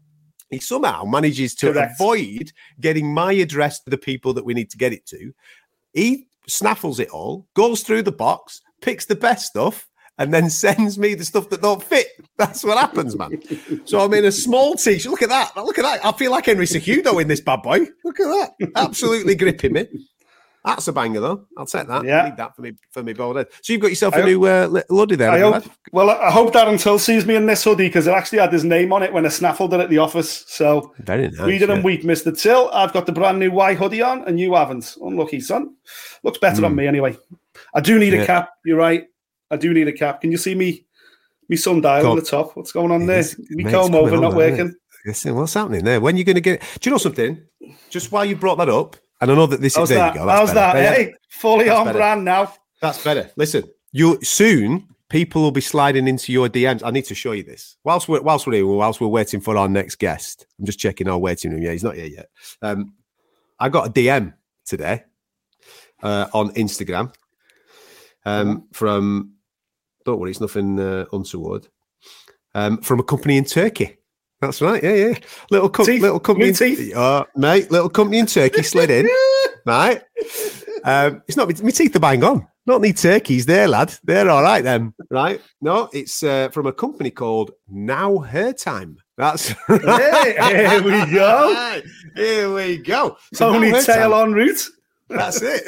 he somehow manages to avoid getting my address to the people that we need to get it to. He snaffles it all, goes through the box, picks the best stuff, and then sends me the stuff that don't fit. That's what happens, man. So I'm in a small t-shirt. Look at that. Look at that. I feel like Henry Cejudo in this bad boy. Look at that. Absolutely gripping me. That's a banger, though. I'll take that. Yeah. I need that for me bald head. So you've got yourself a new hoodie there. I hope Darren Till sees me in this hoodie, because it actually had his name on it when I snaffled it at the office. So very nice. Read it and weep, Mr. Till. I've got the brand new Y hoodie on, and you haven't. Unlucky, son. Looks better on me anyway. I do need a cap. You're right. I do need a cap. Can you see me sundial on the top? What's going on there? Me comb over not working. Listen, what's happening there? When are you going to get it? Do you know something? Just while you brought that up, and I know that this is... There you go. How's that? Hey, fully on brand now. That's better. Listen, people will be sliding into your DMs. I need to show you this. Whilst we're waiting for our next guest, I'm just checking our waiting room. Yeah, he's not here yet. I got a DM today on Instagram from, don't worry, it's nothing untoward, from a company in Turkey. That's right. Yeah. Little company, mate. Little company in Turkey slid in, right? It's not my teeth are bang on. Not need turkeys there, lad. They're all right then, right? No, it's from a company called Now Her Time. That's right. Hey, here we go. Here we go. So only tail en route. That's it.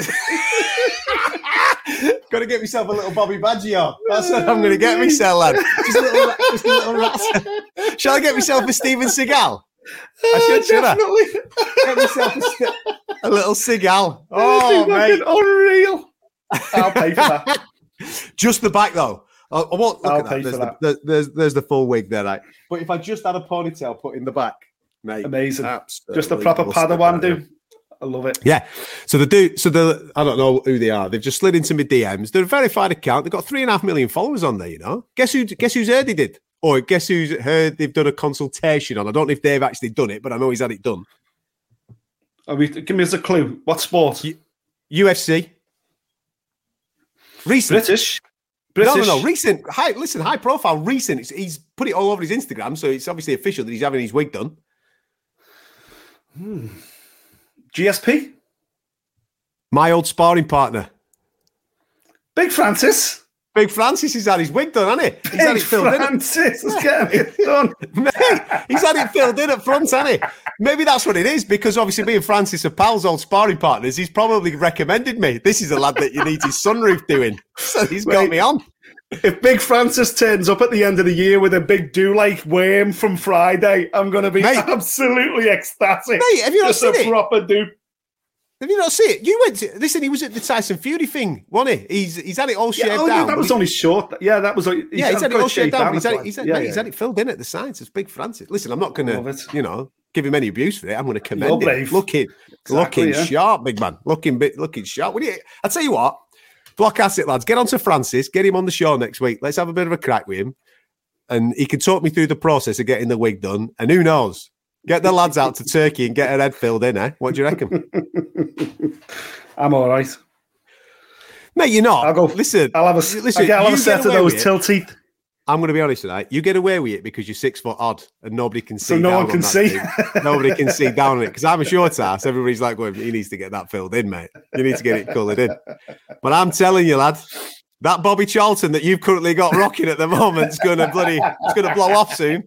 Got to get myself a little Bobby Baggio. That's what I'm going to get myself, lad. Just a little rat. Shall I get myself a Steven Seagal? I should I? Get myself a little Seagal. Oh, mate. Unreal. I'll pay for that. Just the back, though. I won't look I'll at pay that. for that. There's the full wig there, right? But if I just had a ponytail put in the back, mate. Amazing. Just a proper Padawan do. I love it. Yeah. So I don't know who they are. They've just slid into my DMs. They're a verified account. They've got 3.5 million followers on there, you know. Guess who's heard he did? Or guess who's heard they've done a consultation on? I don't know if they've actually done it, but I know he's had it done. Give me as a clue. What sport? UFC. Recent. British. No. Recent. High profile. Recent. He's put it all over his Instagram, so it's obviously official that he's having his wig done. GSP? My old sparring partner. Big Francis. Big Francis has had his wig done, hasn't he? He's had it filled Francis is getting it done. Mate, he's had it filled in at front, hasn't he? Maybe that's what it is, because obviously me and Francis are pals, old sparring partners. He's probably recommended me. This is a lad that you need his sunroof doing. So he's got me on. If Big Francis turns up at the end of the year with a big do-like worm from Friday, I'm going to be absolutely ecstatic. Mate, have you not seen it? Proper dude. Have you not seen it? You went to listen. He was at the Tyson Fury thing, wasn't he? He's had it all shaved down. That was only short. Yeah, that was. He's had it all shaved down. He's had it filled in at the sides. It's Big Francis. Listen, I'm not going to, give him any abuse for it. I'm going to commend him. Looking sharp, big man. Looking sharp. I tell you what, Block Asset lads, get on to Francis. Get him on the show next week. Let's have a bit of a crack with him, and he can talk me through the process of getting the wig done. And who knows? Get the lads out to Turkey and get her head filled in, eh? What do you reckon? I'm all right. Mate, you're not. I'll go. Listen, I'll have a set of those till teeth. I'm going to be honest tonight. You get away with it because you're 6 foot odd and nobody can see. So no one can see. Nobody can see down on it because I'm a short ass. Everybody's like, going, he needs to get that filled in, mate. You need to get it coloured in. But I'm telling you, lad, that Bobby Charlton that you've currently got rocking at the moment is going to blow off soon.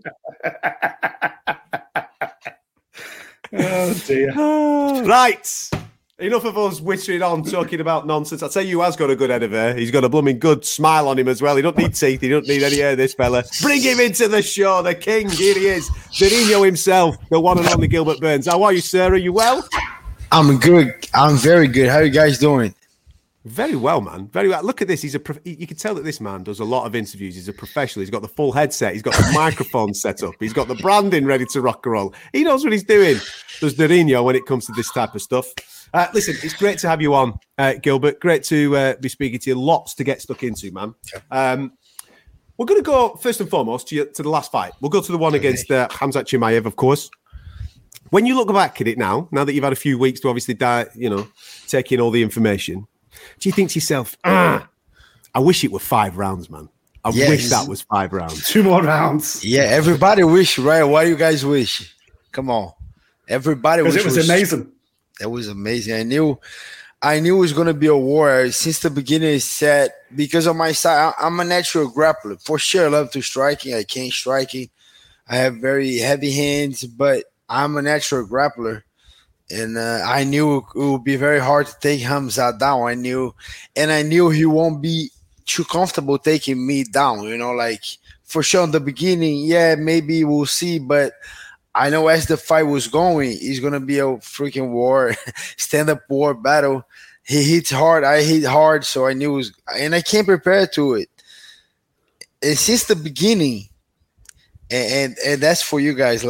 Oh dear. Right. Enough of us whittering on, talking about nonsense. I'll tell you who has got a good head of hair. He's got a blooming good smile on him as well. He don't need teeth. He don't need any hair, this fella. Bring him into the show, the king. Here he is. Derinho himself, the one and only Gilbert Burns. How are you, sir? Are you well? I'm good. I'm very good. How are you guys doing? Very well, man. Very well. Look at this. You can tell that this man does a lot of interviews. He's a professional. He's got the full headset. He's got the microphone set up. He's got the branding ready to rock and roll. He knows what he's doing. Does Derinho when it comes to this type of stuff. Listen, it's great to have you on, Gilbert. Great to be speaking to you. Lots to get stuck into, man. We're going to go, first and foremost, to the last fight. We'll go to the one against Khamzat Chimaev, of course. When you look back at it now that you've had a few weeks to obviously, take in all the information, do you think to yourself, I wish it were 5 rounds, man. I wish that was 5 rounds. 2 more rounds. Yeah, everybody wish, right? What do you guys wish? Come on. Everybody wish. It was amazing. That was amazing. I knew it was going to be a war. Since the beginning, it said, because of my side, I'm a natural grappler. For sure, I love to striking. I can't striking. I have very heavy hands, but I'm a natural grappler. And I knew it would be very hard to take Khamzat down. I knew he won't be too comfortable taking me down. For sure in the beginning, maybe we'll see. But I know as the fight was going, it's going to be a freaking war, stand-up war battle. He hits hard, I hit hard, so I knew it was, and I came prepared to it. And since the beginning, and that's for you guys,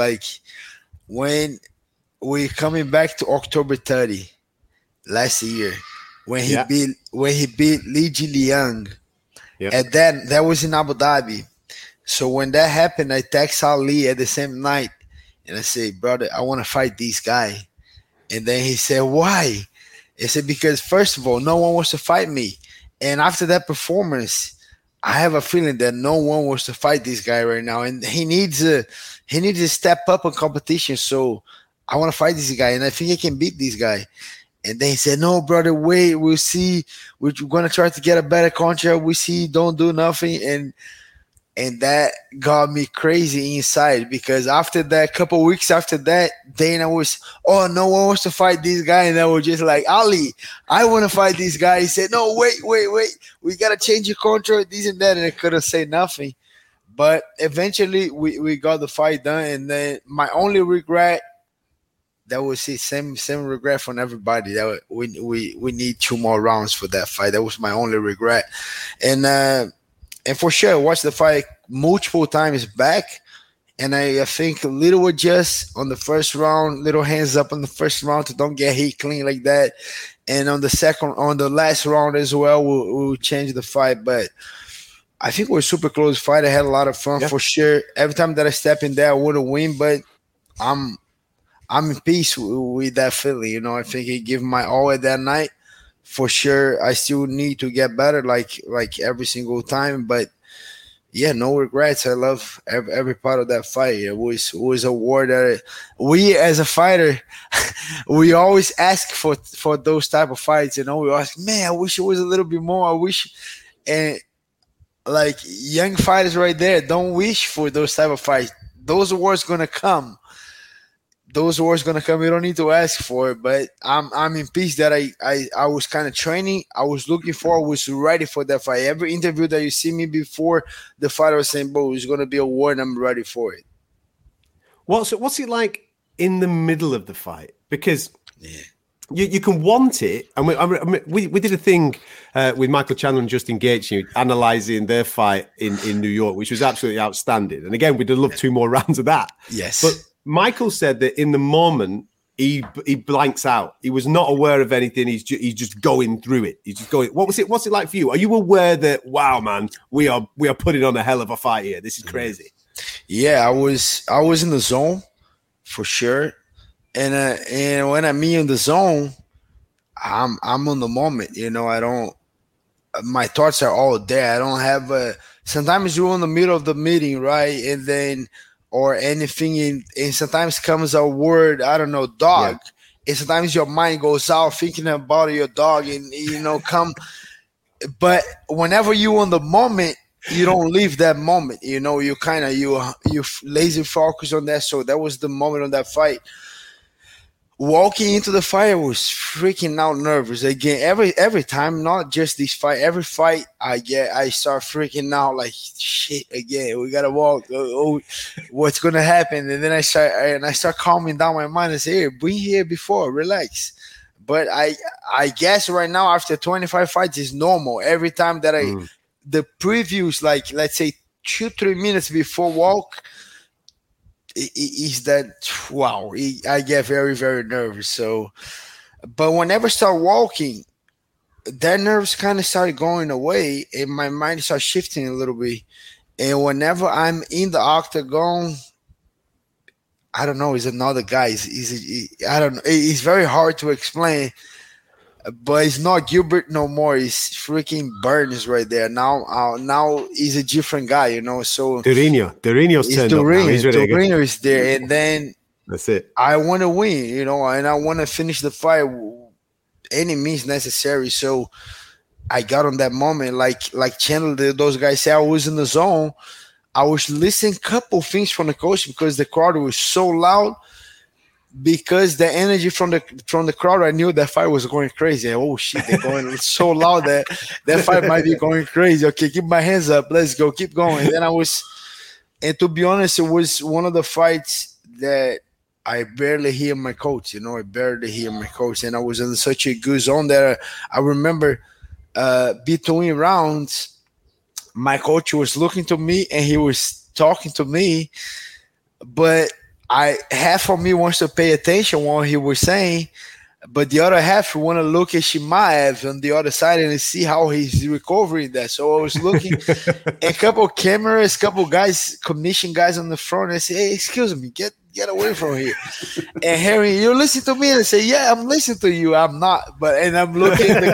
when we're coming back to October 30 last year, when he beat Li Jiliang. And then that was in Abu Dhabi. So when that happened, I text Ali at the same night and I said, brother, I want to fight this guy. And then he said, why? I said, because first of all, no one wants to fight me. And after that performance, I have a feeling that no one wants to fight this guy right now. And he needs to step up in competition. So I want to fight this guy. And I think I can beat this guy. And then he said, no, brother, wait, we'll see. We're going to try to get a better contract. We see, don't do nothing. And that got me crazy inside because after that, couple of weeks after that, Dana was, oh, no one wants to fight this guy. And I was just like, Ali, I want to fight this guy. He said, no, wait. We got to change your contract, this and that. And I couldn't say nothing. But eventually, we got the fight done. And then my only regret, that was the same regret from everybody. That we need 2 more rounds for that fight. That was my only regret. And for sure, I watched the fight multiple times back, and I think a little adjust on the first round, little hands up on the first round to don't get hit clean like that. And on the last round as well, we'll change the fight. But I think it was a super close fight. I had a lot of fun for sure. Every time that I step in there, I would have win, but I'm in peace with that feeling. You know, I think I gave my all at that night. For sure, I still need to get better, like every single time. But yeah, no regrets. I love every part of that fight. It was a war that we, as a fighter, we always ask for those type of fights. You know, we ask, man, I wish it was a little bit more. I wish, and like young fighters right there, don't wish for those type of fights. Those wars gonna come. Those wars gonna come. You don't need to ask for it, but I'm in peace that I was kind of training. I was looking for. I was ready for that fight. Every interview that you see me before the fight, I was saying, "Bro, it's gonna be a war, and I'm ready for it." What's it like in the middle of the fight? Because you can want it, and we did a thing with Michael Chandler and Justin Gaethje analyzing their fight in New York, which was absolutely outstanding. And again, we'd love 2 more rounds of that. Yes, but Michael said that in the moment he blanks out. He was not aware of anything. He's just going through it. He's just going. What's it like for you? Are you aware that, wow, man, we are putting on a hell of a fight here? This is crazy. Yeah, I was in the zone for sure. And when I'm in the zone, I'm on the moment. You know, my thoughts are all there. I don't have sometimes you're in the middle of the meeting, right? And then or anything, and sometimes comes a word, I don't know, dog. Yeah. And sometimes your mind goes out thinking about your dog, and but whenever you on the moment, you don't leave that moment. You know, you laser focus on that. So that was the moment on that fight. Walking into the fight, I was freaking out nervous again. Every time, not just this fight. Every fight I start freaking out like shit again. We gotta walk. What's gonna happen? And then I start calming down my mind and say, "Hey, been here before. Relax." But I guess right now after 25 fights is normal. Every time that the previews, like let's say 2-3 minutes before walk. Is that wow? I get very, very nervous. So, but whenever I start walking, that nerves kind of started going away, and my mind starts shifting a little bit. And whenever I'm in the octagon, I don't know. It's another guy. I don't know. It's very hard to explain. But it's not Gilbert no more. It's freaking Burns right there. Now he's a different guy, you know. So Durinho's turned up now. Durinho is there, and then that's it. I want to win, you know, and I want to finish the fight any means necessary. So I got on that moment, like Chandler, those guys say, I was in the zone. I was listening a couple things from the coach because the crowd was so loud. Because the energy from the crowd, I knew that fight was going crazy. Oh shit, they're going so loud that fight might be going crazy. Okay, keep my hands up. Let's go, keep going. And then and to be honest, it was one of the fights that I barely hear my coach. You know, I barely hear my coach, and I was in such a good zone that I remember between rounds, my coach was looking to me and he was talking to me, but half of me wants to pay attention what he was saying, But the other half, you want to look at Shimaev on the other side and see how he's recovering that. So I was looking at a couple cameras, couple guys, commission guys on the front, and I say, hey, excuse me, get away from here. And Harry, you listen to me? And I say, yeah, I'm listening to you. I'm not. And I'm looking at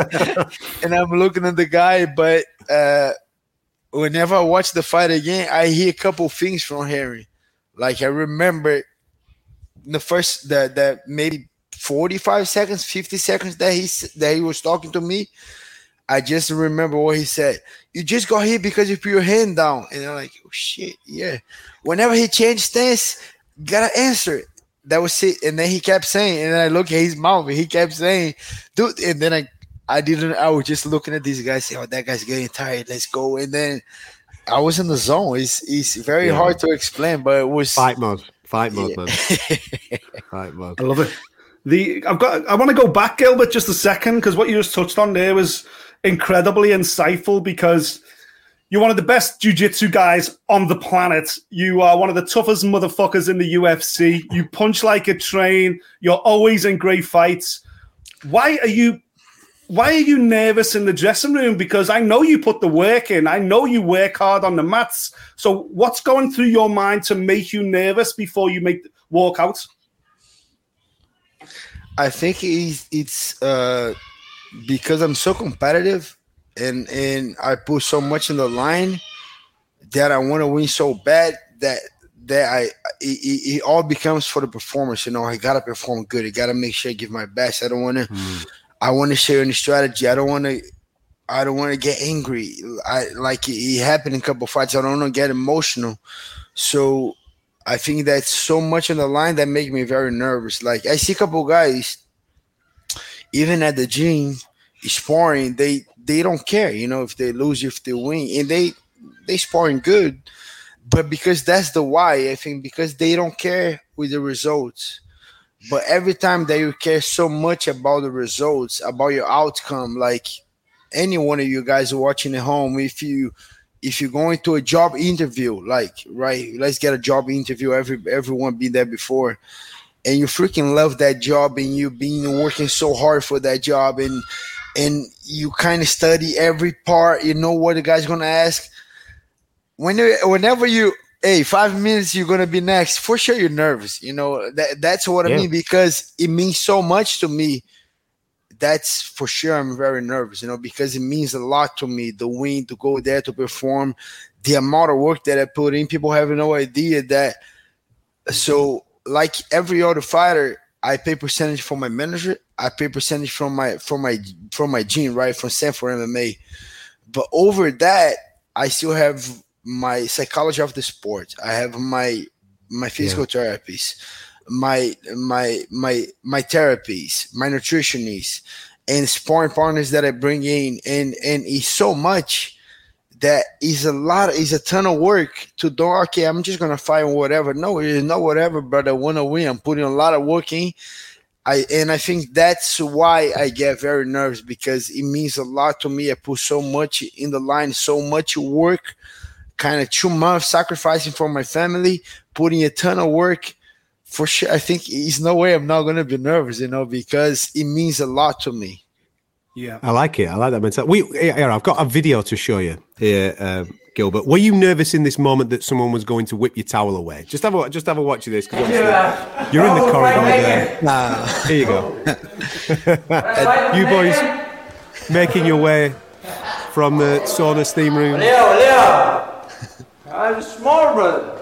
the guy, but whenever I watch the fight again, I hear a couple things from Harry. Like I remember the first, the maybe 45 seconds, 50 seconds that he was talking to me, I just remember what he said. You just got hit because you put your hand down. And I'm like, oh, shit, yeah. Whenever he changed stance, gotta answer it. That was it. And then he kept saying, and then I look at his mouth, and he kept saying, dude. And then I was just looking at these guys, saying, oh, that guy's getting tired. Let's go. And then I was in the zone. It's very hard to explain, but it was fight mode, man. Fight mode. I love it. I want to go back, Gilbert, just a second, because what you just touched on there was incredibly insightful, because you're one of the best jiu-jitsu guys on the planet. You are one of the toughest motherfuckers in the UFC. You punch like a train. You're always in great fights. Why are you nervous in the dressing room? Because I know you put the work in. I know you work hard on the mats. So what's going through your mind to make you nervous before you walk out? I think it's because I'm so competitive and I put so much in the line that I want to win so bad that it all becomes for the performance. You know, I gotta perform good. I gotta make sure I give my best. I don't want to. I want to share any strategy. I don't want to get angry. Like it happened in a couple of fights. I don't want to get emotional. So I think that's so much on the line that make me very nervous. Like I see a couple guys, even at the gym, sparring, they don't care, you know, if they lose, if they win, and they sparring good. But because that's the why, I think, because they don't care with the results. But every time that you care so much about the results, about your outcome, like any one of you guys watching at home, if you're going to a job interview, like, right, let's get a job interview, everyone been there before, and you freaking love that job and you've been working so hard for that job and you kind of study every part, you know what the guy's going to ask. Whenever you, 5 minutes you're going to be next, for sure you're nervous, you know, that's what I mean, because it means so much to me. That's for sure. I'm very nervous, you know, because it means a lot to me, the win, to go there, to perform, the amount of work that I put in. People have no idea that. So like every other fighter, I pay percentage for my manager. I pay percentage from my gym, right, from Sanford MMA. But over that, I still have my psychology of the sport. I have my physical therapies, my therapies, my nutritionists, and sparring partners that I bring in, and it's so much that is a ton of work to do. Okay, I'm just gonna fight whatever. No, it is not whatever, but I want to win. I'm putting a lot of work in. I think that's why I get very nervous, because it means a lot to me. I put so much in the line, so much work, kind of 2 months sacrificing for my family, putting a ton of work. For sure, I think there's no way I'm not going to be nervous, you know, because it means a lot to me. Yeah, I like it. I like that mentality. I've got a video to show you here, Gilbert. Were you nervous in this moment that someone was going to whip your towel away? Just have a watch of this, because you're in the corridor there. Here you go. You boys making your way from the sauna steam room. Leo, I'm small, brother.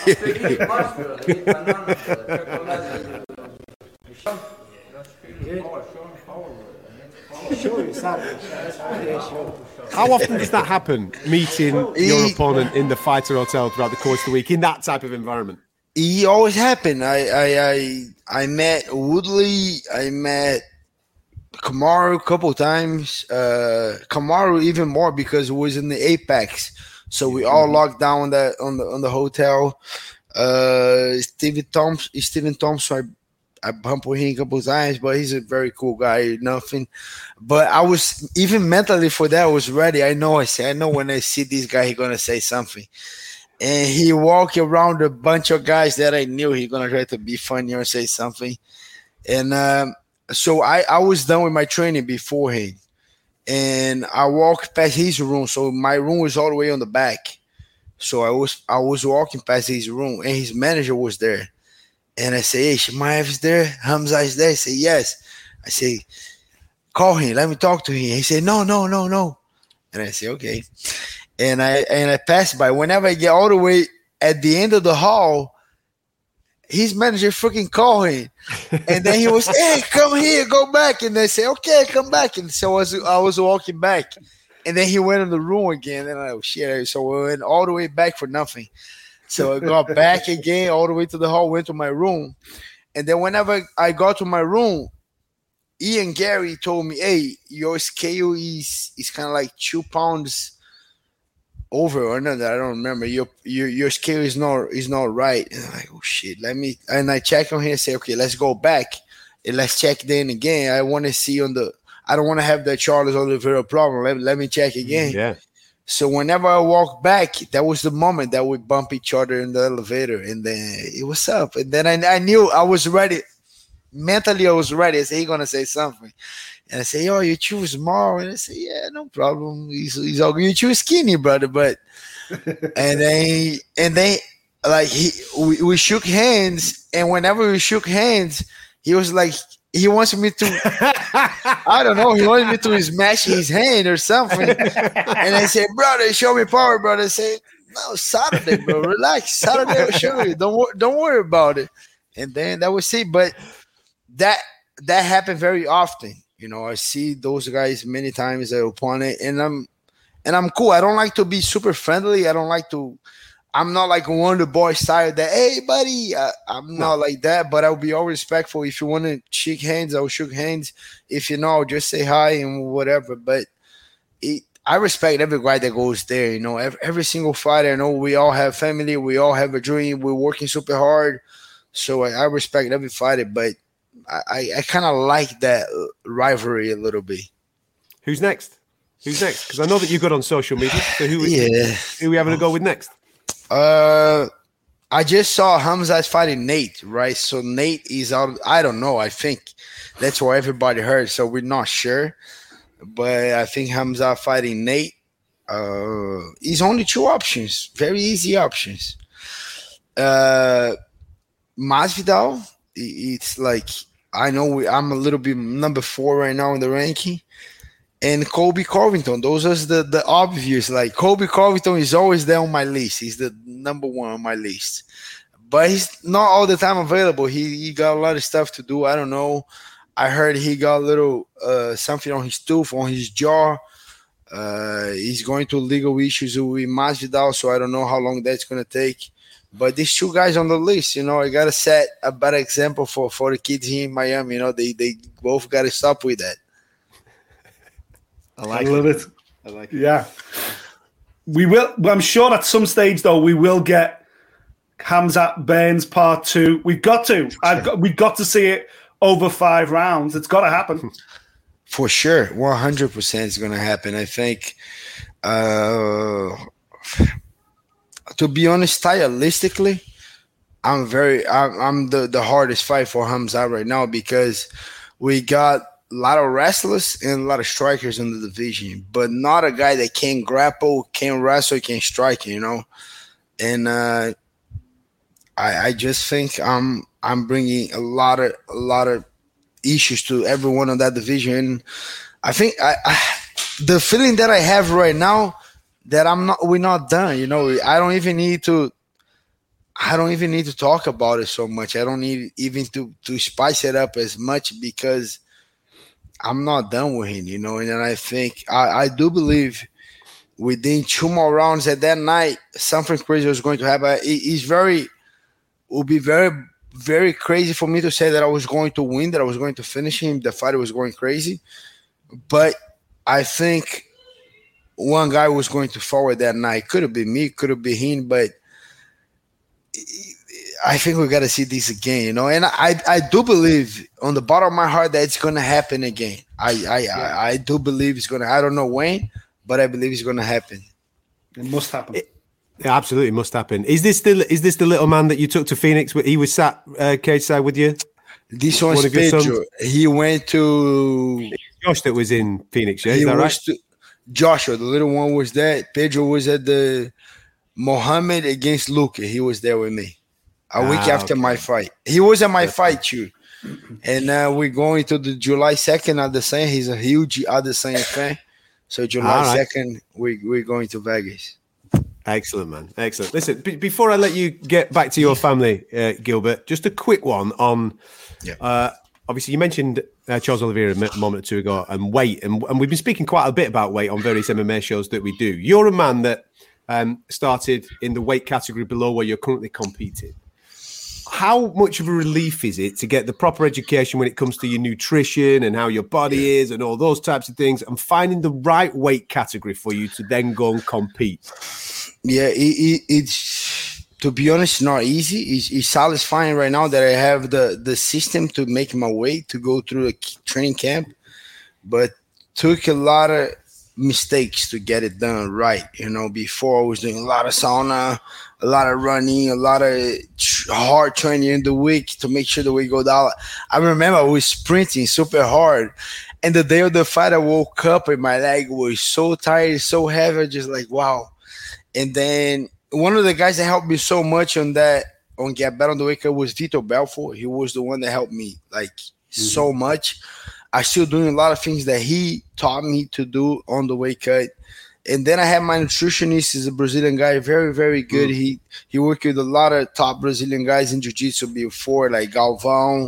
How often does that happen, meeting your opponent in the fighter hotel throughout the course of the week in that type of environment? It always happened. I met Woodley, I met Kamaru a couple times. Kamaru even more, because it was in the Apex. So we all locked down that on the hotel. Stephen Thompson, I bumped with him a couple of times, but he's a very cool guy. Nothing, but I was even mentally for that. I was ready. I know when I see this guy, he's gonna say something. And he walked around a bunch of guys that I knew he's gonna try to be funny or say something. And So I was done with my training beforehand, and I walked past his room. So my room was all the way on the back. So I was walking past his room, and his manager was there. And I say, "Hey, Chimaev is there? Hamza is there?" He said, "Yes." I say, "Call him. Let me talk to him." He said, "No." And I say, "Okay." And I pass by. Whenever I get all the way at the end of the hall, his manager freaking called him. And then he was, "Hey, come here, go back." And they say, "Okay, come back." And so I was walking back. And then he went in the room again. And I was, shit. So we went all the way back for nothing. So I got back again all the way to the hall, went to my room. And then whenever I got to my room, Ian Gary told me, "Hey, your scale is kind of like 2 pounds over or not. I don't remember. Your scale is not right." And I'm like, "Oh shit, and I check on here and say, "Okay, let's go back and let's check then again. I want to see I don't want to have that Charles Oliveira problem. Let me check again." Yeah. So whenever I walk back, that was the moment that we bump each other in the elevator, and then it was up. And then I knew I was ready. Mentally, I was ready. I said, "He's gonna say something." And I say, "Oh, you too small." And I say, "Yeah, no problem. He's all good. You too skinny, brother." But and then like we shook hands, and whenever we shook hands, he was like, he wants me to, I don't know, he wanted me to smash his hand or something. And I said, "Brother, show me power, brother." I said, "No, Saturday, bro. Relax. Saturday I'll show you. Don't worry about it." And then that was it. But that happened very often. You know, I see those guys many times as opponent, and I'm cool. I don't like to be super friendly. I'm not like one of the boys style that, "Hey, buddy," I'm not like that, but I'll be all respectful. If you want to shake hands, I'll shake hands. If you know, I'll just say hi and whatever. But I respect every guy that goes there. You know, every single fighter. I know we all have family. We all have a dream. We're working super hard. So I respect every fighter, but I kind of like that rivalry a little bit. Who's next? Because I know that you're good on social media. So who are we having to go with next? I just saw Hamza fighting Nate, right? So Nate is out. I don't know. I think that's what everybody heard. So we're not sure, but I think Hamza fighting Nate. He's only 2 options, very easy options. Masvidal, it's like, I know I'm a little bit number 4 right now in the ranking. And Colby Covington, those are the obvious. Like, Colby Covington is always there on my list. He's the number 1 on my list. But he's not all the time available. He got a lot of stuff to do. I don't know. I heard he got a little something on his tooth, on his jaw. He's going through legal issues with Masvidal, so I don't know how long that's going to take. But these 2 guys on the list, you know, I got to set a better example for the kids here in Miami. You know, they both got to stop with that. I love it. I like it. Yeah. We will. I'm sure at some stage, though, we will get Khamzat Burns Part 2. We've got to. We've got to see it over 5 rounds. It's got to happen. For sure. 100% is going to happen. I think, to be honest, stylistically, I'm the hardest fight for Khamzat right now, because we got a lot of wrestlers and a lot of strikers in the division, but not a guy that can grapple, can wrestle, can strike, you know. And I just think I'm bringing a lot of issues to everyone in that division. I think the feeling that I have right now that we're not done. You know, I don't even need to talk about it so much. I don't need even to spice it up as much, because I'm not done with him, you know. And I think I do believe within 2 more rounds at that night, something crazy was going to happen. It would be very, very crazy for me to say that I was going to win, that I was going to finish him. The fight was going crazy. But I think one guy was going to forward that night. Could have been me, could have been him, but I think we got to see this again, you know. And I do believe on the bottom of my heart that it's going to happen again. I do believe it's going to. I don't know when, but I believe it's going to happen. It must happen. It absolutely must happen. Is this the little man that you took to Phoenix? He was sat cage side with you? This one's One of your Pedro. sons? He went to. Josh that was in Phoenix, yeah? Is He that right? was to Joshua. The little one was there. Pedro was at the Mohammed against Luca. He was there with me a week after my fight. He was at my fight too. And we're going to the July 2nd at the same. He's a huge Adesanya fan. So July 2nd, we're going to Vegas. Excellent, man. Excellent. Listen, before I let you get back to your family, Gilbert, just a quick one on. Obviously, you mentioned Charles Oliveira a moment or two ago and weight, and we've been speaking quite a bit about weight on various MMA shows that we do. You're a man that started in the weight category below where you're currently competing. How much of a relief is it to get the proper education when it comes to your nutrition and how your body is and all those types of things, and finding the right weight category for you to then go and compete? Yeah, it's, to be honest, not easy. It's satisfying right now that I have the system to make my weight, to go through a training camp, but took a lot of mistakes to get it done right. Before I was doing a lot of sauna, a lot of running, a lot of hard training in the week to make sure the weight go down. I remember I was sprinting super hard, and the day of the fight I woke up and my leg was so tired, so heavy, just like wow. And then one of the guys that helped me so much on get better on the weight cut was Vito Belfort. He was the one that helped me so much. I still doing a lot of things that he taught me to do on the weight cut. And then I have my nutritionist. He's a Brazilian guy, very, very good. He worked with a lot of top Brazilian guys in jiu-jitsu before, like Galvão,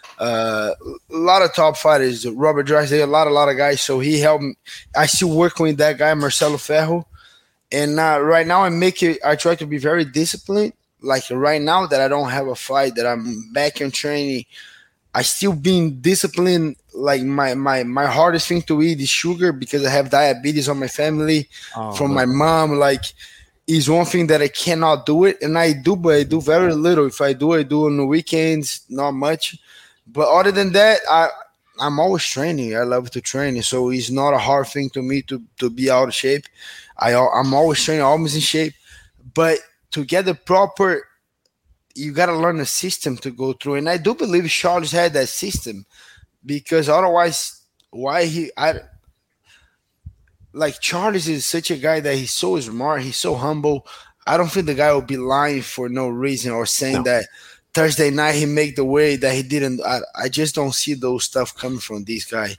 a lot of top fighters, Robert Drysdale, a lot of guys. So he helped me. I still work with that guy, Marcelo Ferro. And right now I try to be very disciplined. Like right now that I don't have a fight, that I'm back in training, I still being disciplined. Like my hardest thing to eat is sugar because I have diabetes on my family from my mom. Like, is one thing that I cannot do it, and I do, but I do very little. If I do on the weekends, not much. But other than that, I'm always training. I love to train, so it's not a hard thing to me to be out of shape. I'm always training, always in shape. But to get the proper, you got to learn a system to go through. And I do believe Charles had that system, because otherwise, Charles is such a guy that he's so smart, he's so humble. I don't think the guy will be lying for no reason or saying that Thursday night he made the way that he didn't. I just don't see those stuff coming from this guy.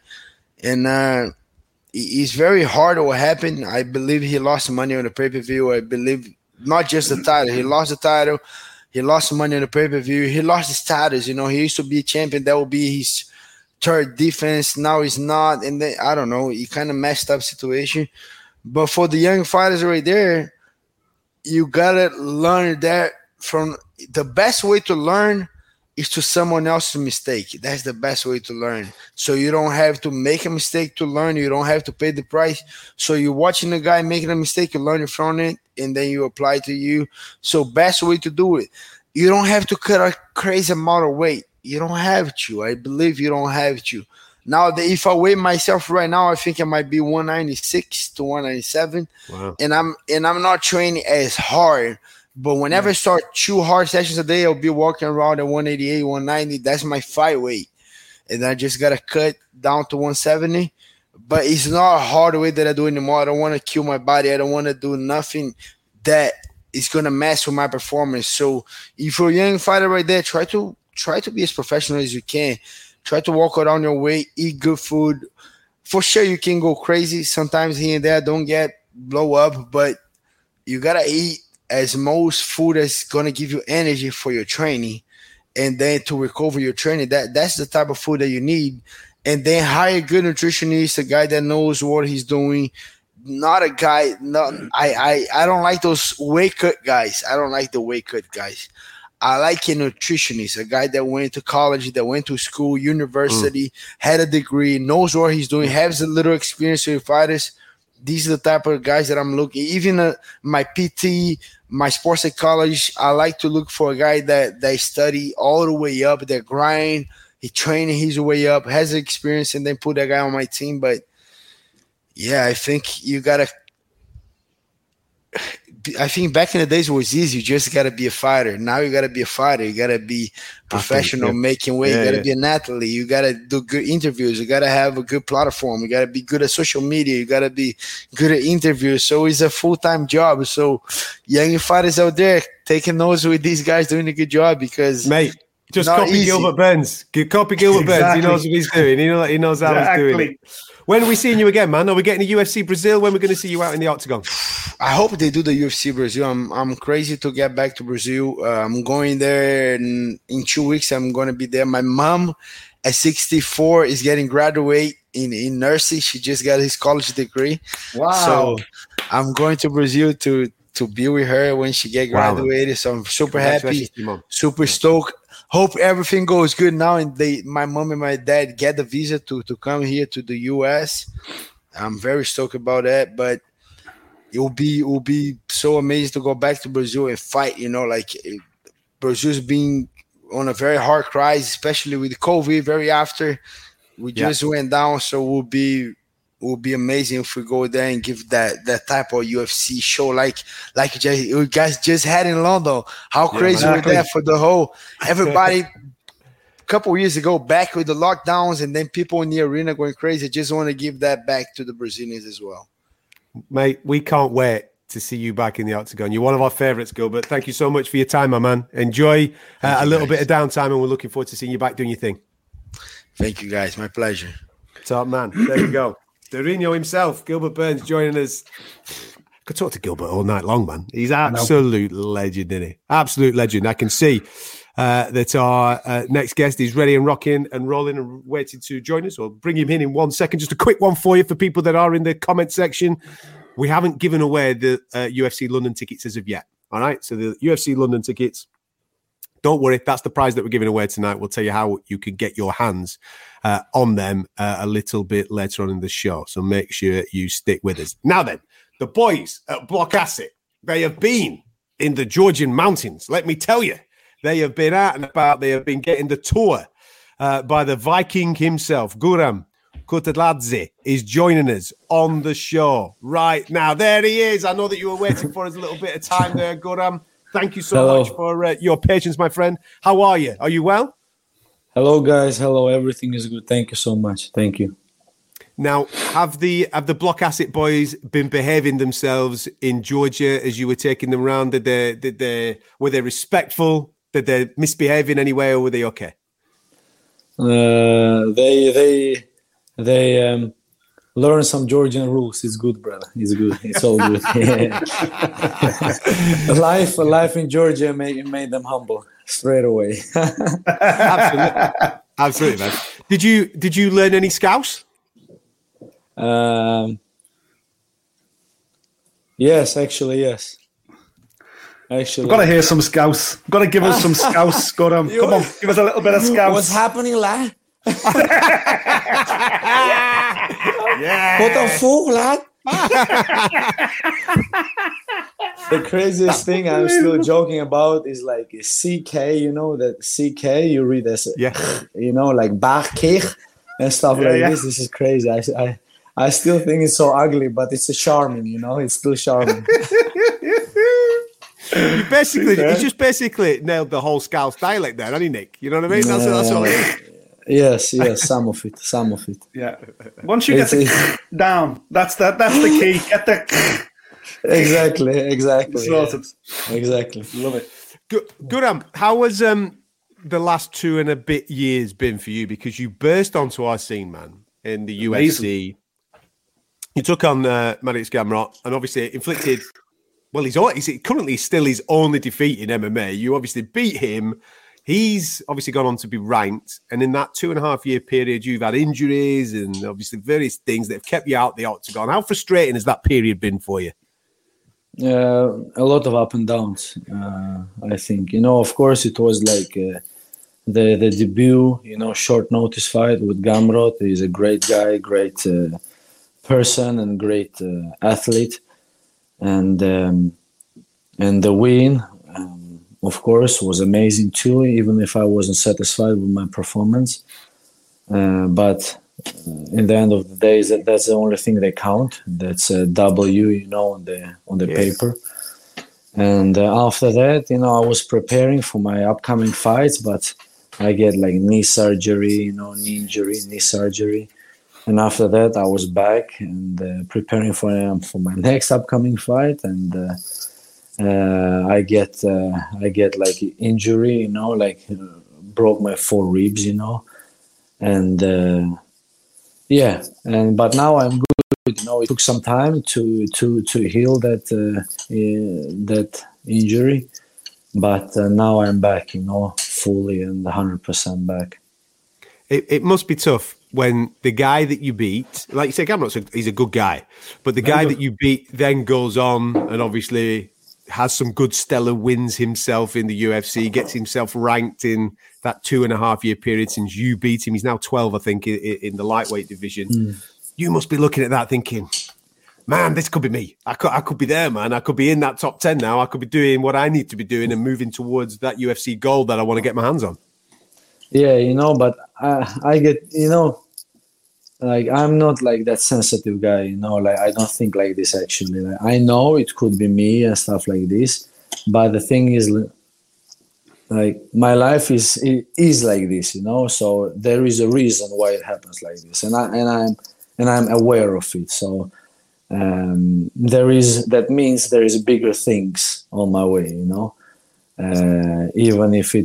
And it's very hard what happened. I believe he lost money on the pay-per-view. I believe not just the title. He lost the title. He lost money on the pay-per-view. He lost his status. He used to be a champion. That will be his third defense. Now he's not. And then, I don't know. He kind of messed up situation. But for the young fighters right there, you got to learn that from the best way to learn is to someone else's mistake. That's the best way to learn. So you don't have to make a mistake to learn. You don't have to pay the price. So you're watching a guy making a mistake, you learn from it, and then you apply to you. So best way to do it. You don't have to cut a crazy amount of weight. You don't have to. I believe you don't have to. Now, if I weigh myself right now, I think I might be 196 to 197. Wow. And I'm not training as hard. But whenever I start 2 hard sessions a day, I'll be walking around at 188, 190. That's my fight weight. And I just got to cut down to 170. But it's not a hard weight that I do anymore. I don't want to kill my body. I don't want to do nothing that is going to mess with my performance. So if you're a young fighter right there, try to be as professional as you can. Try to walk around your way, eat good food. For sure, you can go crazy. Sometimes here and there, don't blow up. But you got to eat as most food is going to give you energy for your training, and then to recover your training. That's the type of food that you need. And then hire a good nutritionist, a guy that knows what he's doing. Not a guy. I don't like those weight cut guys. I don't like the weight cut guys. I like a nutritionist, a guy that went to college, that went to school, university, had a degree, knows what he's doing, has a little experience with fighters. These are the type of guys that I'm looking. Even my PT, my sports psychologist, I like to look for a guy that study all the way up, that grind, he training his way up, has experience, and then put that guy on my team. But yeah, I think you gotta I think back in the days it was easy. You just got to be a fighter. Now you got to be a fighter. You got to be professional, making weight. You got to be an athlete. You got to do good interviews. You got to have a good platform. You got to be good at social media. You got to be good at interviews. So it's a full-time job. So young fighters out there, taking notes with these guys doing a good job because mate. Just copy Gilbert Burns. Copy Gilbert Burns. He knows what he's doing. He knows how he's doing it. When are we seeing you again, man? Are we getting to UFC Brazil? When are we going to see you out in the octagon? I hope they do the UFC Brazil. I'm crazy to get back to Brazil. I'm going there in 2 weeks. I'm going to be there. My mom at 64 is getting graduate in nursing. She just got his college degree. Wow. So I'm going to Brazil to be with her when she get graduated. Wow. So I'm super happy, super stoked. Hope everything goes good now, and my mom and my dad get the visa to come here to the US. I'm very stoked about that, but it will be so amazing to go back to Brazil and fight. Like Brazil's been on a very hard crisis, especially with COVID. Very after we just went down, so it will be amazing if we go there and give that type of UFC show like you guys just had in London. How crazy was that for the whole everybody a couple years ago back with the lockdowns and then people in the arena going crazy. I just want to give that back to the Brazilians as well. Mate, we can't wait to see you back in the octagon. You're one of our favorites, Gilbert. Thank you so much for your time, my man. Enjoy a little bit of downtime and we're looking forward to seeing you back doing your thing. Thank you, guys. My pleasure. Top man. There you go. Dourinho himself, Gilbert Burns, joining us. Could talk to Gilbert all night long, man. He's absolute legend, isn't he? Absolute legend. I can see that our next guest is ready and rocking and rolling and waiting to join us. Or bring him in 1 second. Just a quick one for you for people that are in the comment section. We haven't given away the UFC London tickets as of yet. All right, so the UFC London tickets. Don't worry, that's the prize that we're giving away tonight. We'll tell you how you can get your hands on them a little bit later on in the show. So make sure you stick with us. Now then, the boys at Block Asset, they have been in the Georgian mountains. Let me tell you, they have been out and about. They have been getting the tour by the Viking himself. Guram Kutadladze is joining us on the show right now. There he is. I know that you were waiting for us a little bit of time there, Guram. Thank you so much for your patience, my friend. How are you? Are you well? Hello, guys. Hello. Everything is good. Thank you so much. Thank you. Now, have the Block Asset boys been behaving themselves in Georgia as you were taking them around? Were they respectful? Did they misbehave in any way, or were they okay? They learn some Georgian rules. It's good, brother. It's good. It's all good. Life in Georgia made them humble straight away. Absolutely, man. Did you learn any Scouse? Yes, actually, yes. We've got to hear some Scouse. Got to give us some Scouse. Come on, give us a little bit of Scouse. What's happening, lad? Yeah. What the fuck, lad? The craziest thing I'm still joking about is like CK, that CK you read as like Bachkich and stuff like this. This is crazy. I still think it's so ugly, but it's charming, it's still charming. You just basically nailed the whole Scouse dialect there, haven't you, Nick? You know what I mean? That's all it is. Yes, some of it. Yeah. Once you get the down, that's the key. Get the exactly. Sorted. Yeah. Exactly. Love it. Guram, how has the last 2 and a bit years been for you? Because you burst onto our scene, man, in the UFC. You took on Mariusz Gamrot and obviously inflicted. Well, he's currently still his only defeat in MMA. You obviously beat him. He's obviously gone on to be ranked. And in that 2.5 year period, you've had injuries and obviously various things that have kept you out the octagon. How frustrating has that period been for you? A lot of up and downs, I think. Of course, it was like the debut, short notice fight with Gamrot. He's a great guy, great person and great athlete. And the win, of course, was amazing too, even if I wasn't satisfied with my performance. But in the end of the day, that's the only thing that count. That's a W, on the paper. And after that, I was preparing for my upcoming fights, but I get like knee surgery, knee injury, knee surgery. And after that, I was back and preparing for my next upcoming fight. And I get like injury, broke my 4 ribs, and but now I'm good. It took some time to heal that injury, but now I'm back, fully and 100% back. It must be tough when the guy that you beat, like you say, Gamrot, he's a good guy, but the guy that you beat then goes on and obviously has some good stellar wins himself in the UFC, gets himself ranked in that 2.5-year period since you beat him. He's now 12, I think, in the lightweight division. You must be looking at that thinking, man, this could be me. I could be there, man. I could be in that top 10 now. I could be doing what I need to be doing and moving towards that UFC goal that I want to get my hands on. Yeah, but I get, like I'm not like that sensitive guy, like I don't think like this actually. Like, I know it could be me and stuff like this, but the thing is, like my life is like this, so there is a reason why it happens like this, and I'm aware of it. So that means there is bigger things on my way, even if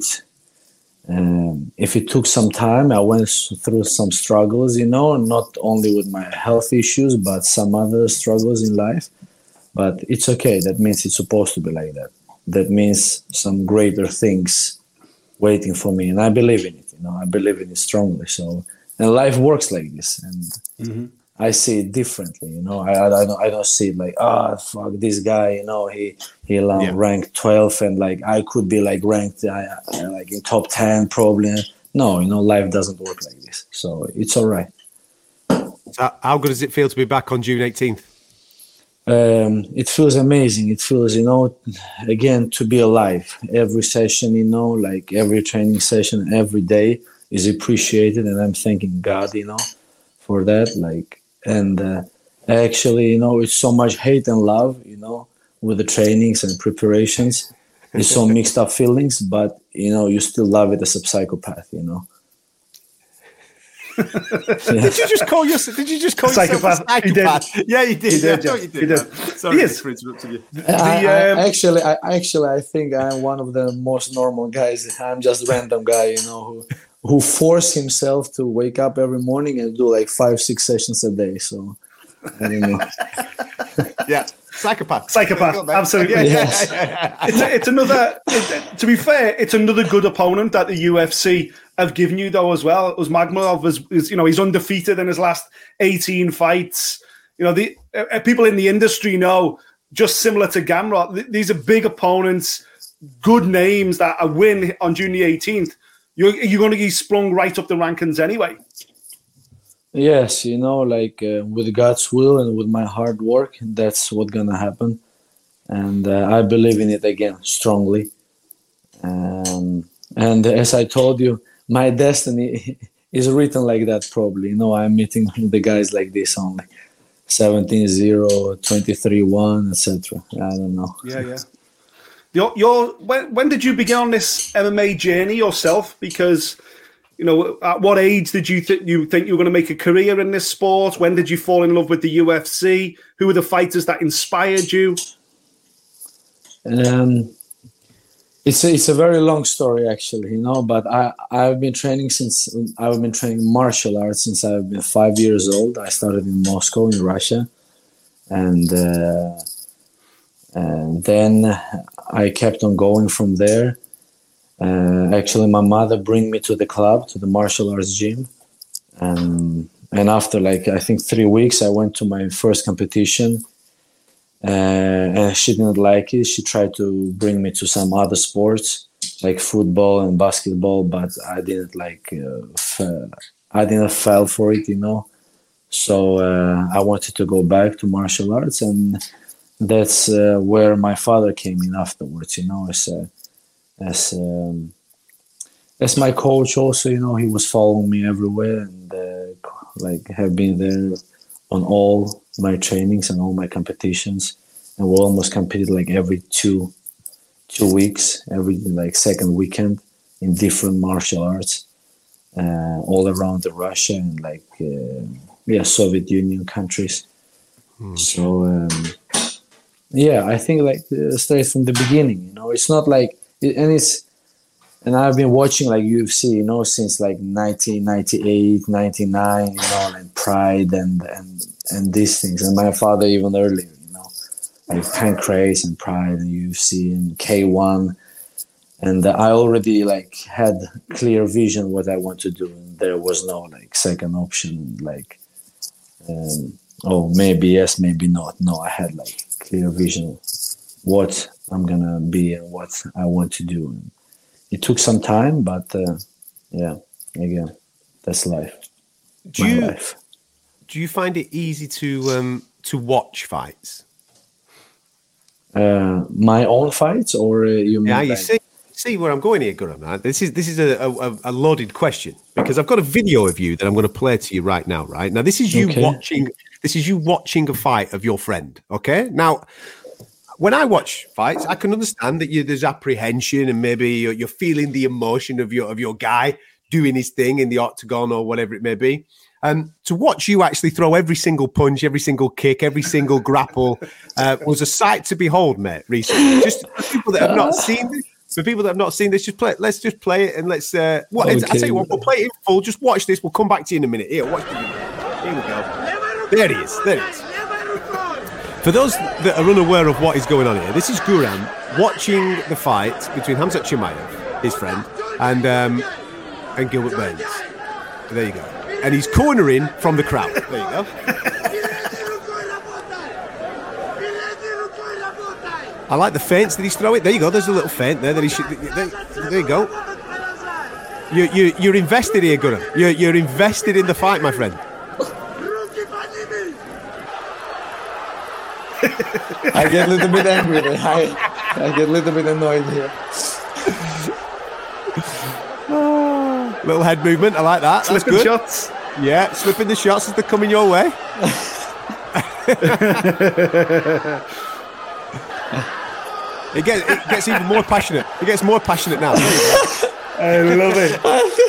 it took some time. I went through some struggles, not only with my health issues, but some other struggles in life. But it's okay. That means it's supposed to be like that. That means some greater things waiting for me. And I believe in it, I believe in it strongly. So, and life works like this. And I see it differently, I don't see it like, fuck this guy, he ranked 12 and like I could be like ranked like in top 10 probably. No, life doesn't work like this. So it's all right. So how good does it feel to be back on June 18th? It feels amazing. It feels, again, to be alive. Every session, like every training session, every day is appreciated. And I'm thanking God, for that. Like, and actually, it's so much hate and love, with the trainings and preparations. It's so mixed up feelings, but, you still love it as a psychopath, Did you just call yourself a psychopath? Yeah, you did. I thought you did. Sorry for interrupting you. I think I'm one of the most normal guys. I'm just a random guy, who force himself to wake up every morning and do like 5-6 sessions a day. So I don't know. Yeah, psychopath, absolutely. Yes. It's another. To be fair, it's another good opponent that the UFC have given you though as well. Usmagulov is he's undefeated in his last 18 fights. The people in the industry know, just similar to Gamrot, these are big opponents, good names that a win on June the 18th. You're going to get sprung right up the rankings anyway. Yes, with God's will and with my hard work, that's what's going to happen. And I believe in it again, strongly. And as I told you, my destiny is written like that probably. I'm meeting the guys like this only. 17-0, 23-1, etc. I don't know. Yeah. When did you begin on this MMA journey yourself? Because, at what age did you think you were going to make a career in this sport? When did you fall in love with the UFC? Who were the fighters that inspired you? It's a very long story actually, but I've been training martial arts since I've been 5 years old. I started in Moscow in Russia, and then I kept on going from there. Actually, my mother bring me to the club, to the martial arts gym, and after I think 3 weeks, I went to my first competition. And she didn't like it. She tried to bring me to some other sports like football and basketball, but I didn't I didn't fall for it, So I wanted to go back to martial arts, and that's where my father came in afterwards, as my coach also, he was following me everywhere and have been there on all my trainings and all my competitions, and we almost competed every 2 2 weeks, every like second weekend in different martial arts all around Russia and like Soviet Union countries. So yeah, I think like straight from the beginning, you know, it's not like and I've been watching like UFC, you know, since like 1998, 99, you know, and Pride and these things, and my father even earlier, you know, like Pancrase and Pride and UFC and K1, and I already like had clear vision what I want to do, and there was no like second option, like maybe yes, maybe not. No, I had like clear vision what I'm gonna be and what I want to do. And it took some time, but yeah, again, that's life. Life. Do you find it easy to watch fights? My own fights, or you mean? Yeah, you see where I'm going here, Guram. Right? This is a loaded question, because I've got a video of you that I'm going to play to you right now. Right now, this is you watching. This is you watching a fight of your friend. Okay, now. When I watch fights, I can understand that there's apprehension and maybe you're feeling the emotion of your guy doing his thing in the octagon or whatever it may be. To watch you actually throw every single punch, every single kick, every single grapple was a sight to behold, mate. Recently, just for people that have not seen this. For people that have not seen this, let's just play it and let's. I tell you what, we'll play it in full. Just watch this. We'll come back to you in a minute. Here, watch the video. Here we go. There he is. There he is. For those that are unaware of what is going on here, this is Guram watching the fight between Khamzat Chimaev, his friend, and Gilbert Burns. There you go. And he's cornering from the crowd. There you go. I like the feints that he's throwing. There you go. There's a little feint there that he should. There you go. You're invested here, Guram. You're invested in the fight, my friend. I get a little bit angry there. I get a little bit annoyed here. Little head movement. I like that. That's good. Shots. Yeah, slipping the shots as they're coming your way. It gets even more passionate. It gets more passionate now. I love it.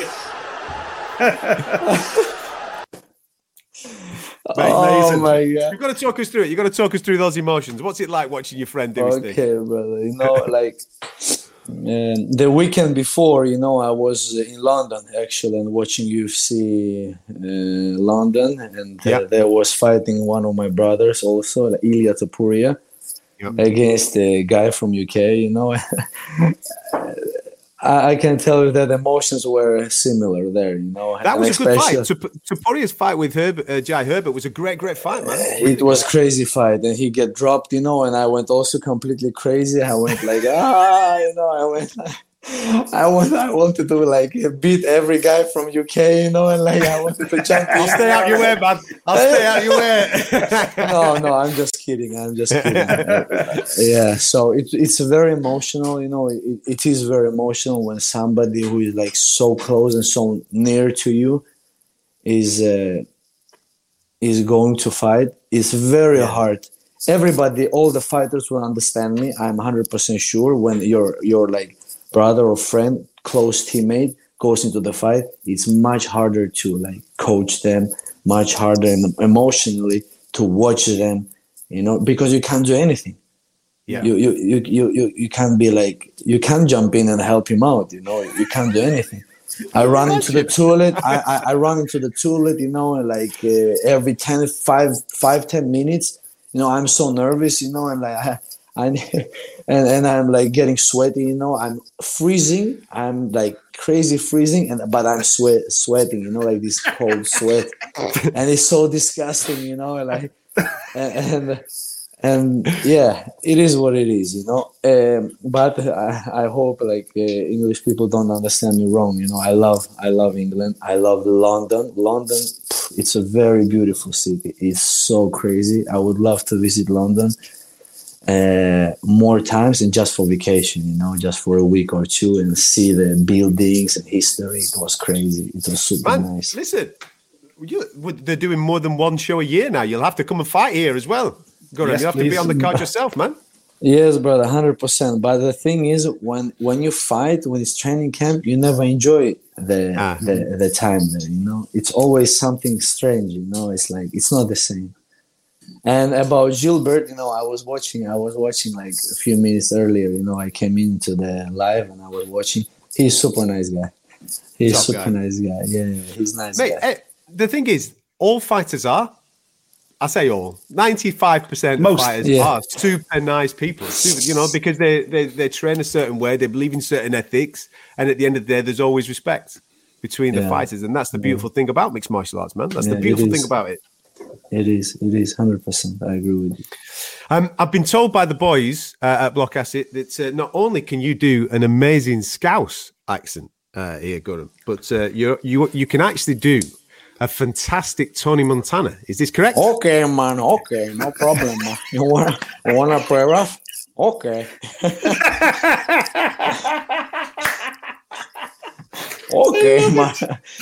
Oh my God! You've got to talk us through it. You've got to talk us through those emotions. What's it like watching your friend do his thing? Okay, brother. You know, like the weekend before, you know, I was in London actually and watching UFC London, and there was fighting one of my brothers also, like Ilia Topuria, against a guy from UK. You know, I can tell you that emotions were similar there, you know. That was a good fight. Topuria's fight with Jai Herbert was a great fight, man. It was crazy fight, and he get dropped, you know, and I went also completely crazy. I went like, you know, I wanted to like beat every guy from UK, you know, and like I wanted to jump. I'll stay out your way, man. I'll stay out your way. No, I'm just kidding. Yeah, so it's very emotional, you know. It is very emotional when somebody who is like so close and so near to you is going to fight. It's very hard. Everybody, all the fighters will understand me. I'm 100% sure when you're like brother or friend, close teammate goes into the fight, it's much harder to like coach them, much harder and emotionally to watch them, you know, because you can't do anything. Yeah. You can't be like, you can't jump in and help him out, you know, you can't do anything. I run into the toilet. I run into the toilet, you know, like every 10 minutes, you know, I'm so nervous, you know, and like and I'm like getting sweaty, you know, I'm freezing, I'm like crazy freezing, but I'm sweating, you know, like this cold sweat, and it's so disgusting, you know, like and yeah, it is what it is, you know. But I hope like English people don't understand me wrong, you know. I love England. I love London. London, it's a very beautiful city. It's so crazy. I would love to visit London more times, and just for vacation, you know, just for a week or two and see the buildings and history. It was crazy. It was super nice. Listen, they're doing more than one show a year now. You'll have to come and fight here as well. You'll have to be on the card yourself, man. Yes, brother, 100%. But the thing is, when you fight, when it's training camp, you never enjoy the time there. You know, it's always something strange. You know, it's like it's not the same. And about Gilbert, you know, I was watching like a few minutes earlier. You know, I came into the live and I was watching. He's super nice guy. He's Top super guy. nice guy. Yeah, he's nice Mate, guy. the thing is, all fighters are. I say all. 95% of Most. fighters Yeah. are super nice people. You know, because they train a certain way, they believe in certain ethics, and at the end of the day, there's always respect between the Yeah. fighters, and that's the beautiful thing about mixed martial arts, man. That's Yeah, the it beautiful is. thing about it. It is 100%. I agree with you. I've been told by the boys at Block Acid that not only can you do an amazing Scouse accent here, Gordon, but you can actually do a fantastic Tony Montana. Is this correct? Okay, man. Okay, no problem. Man. You wanna play rough? Okay. Okay, man.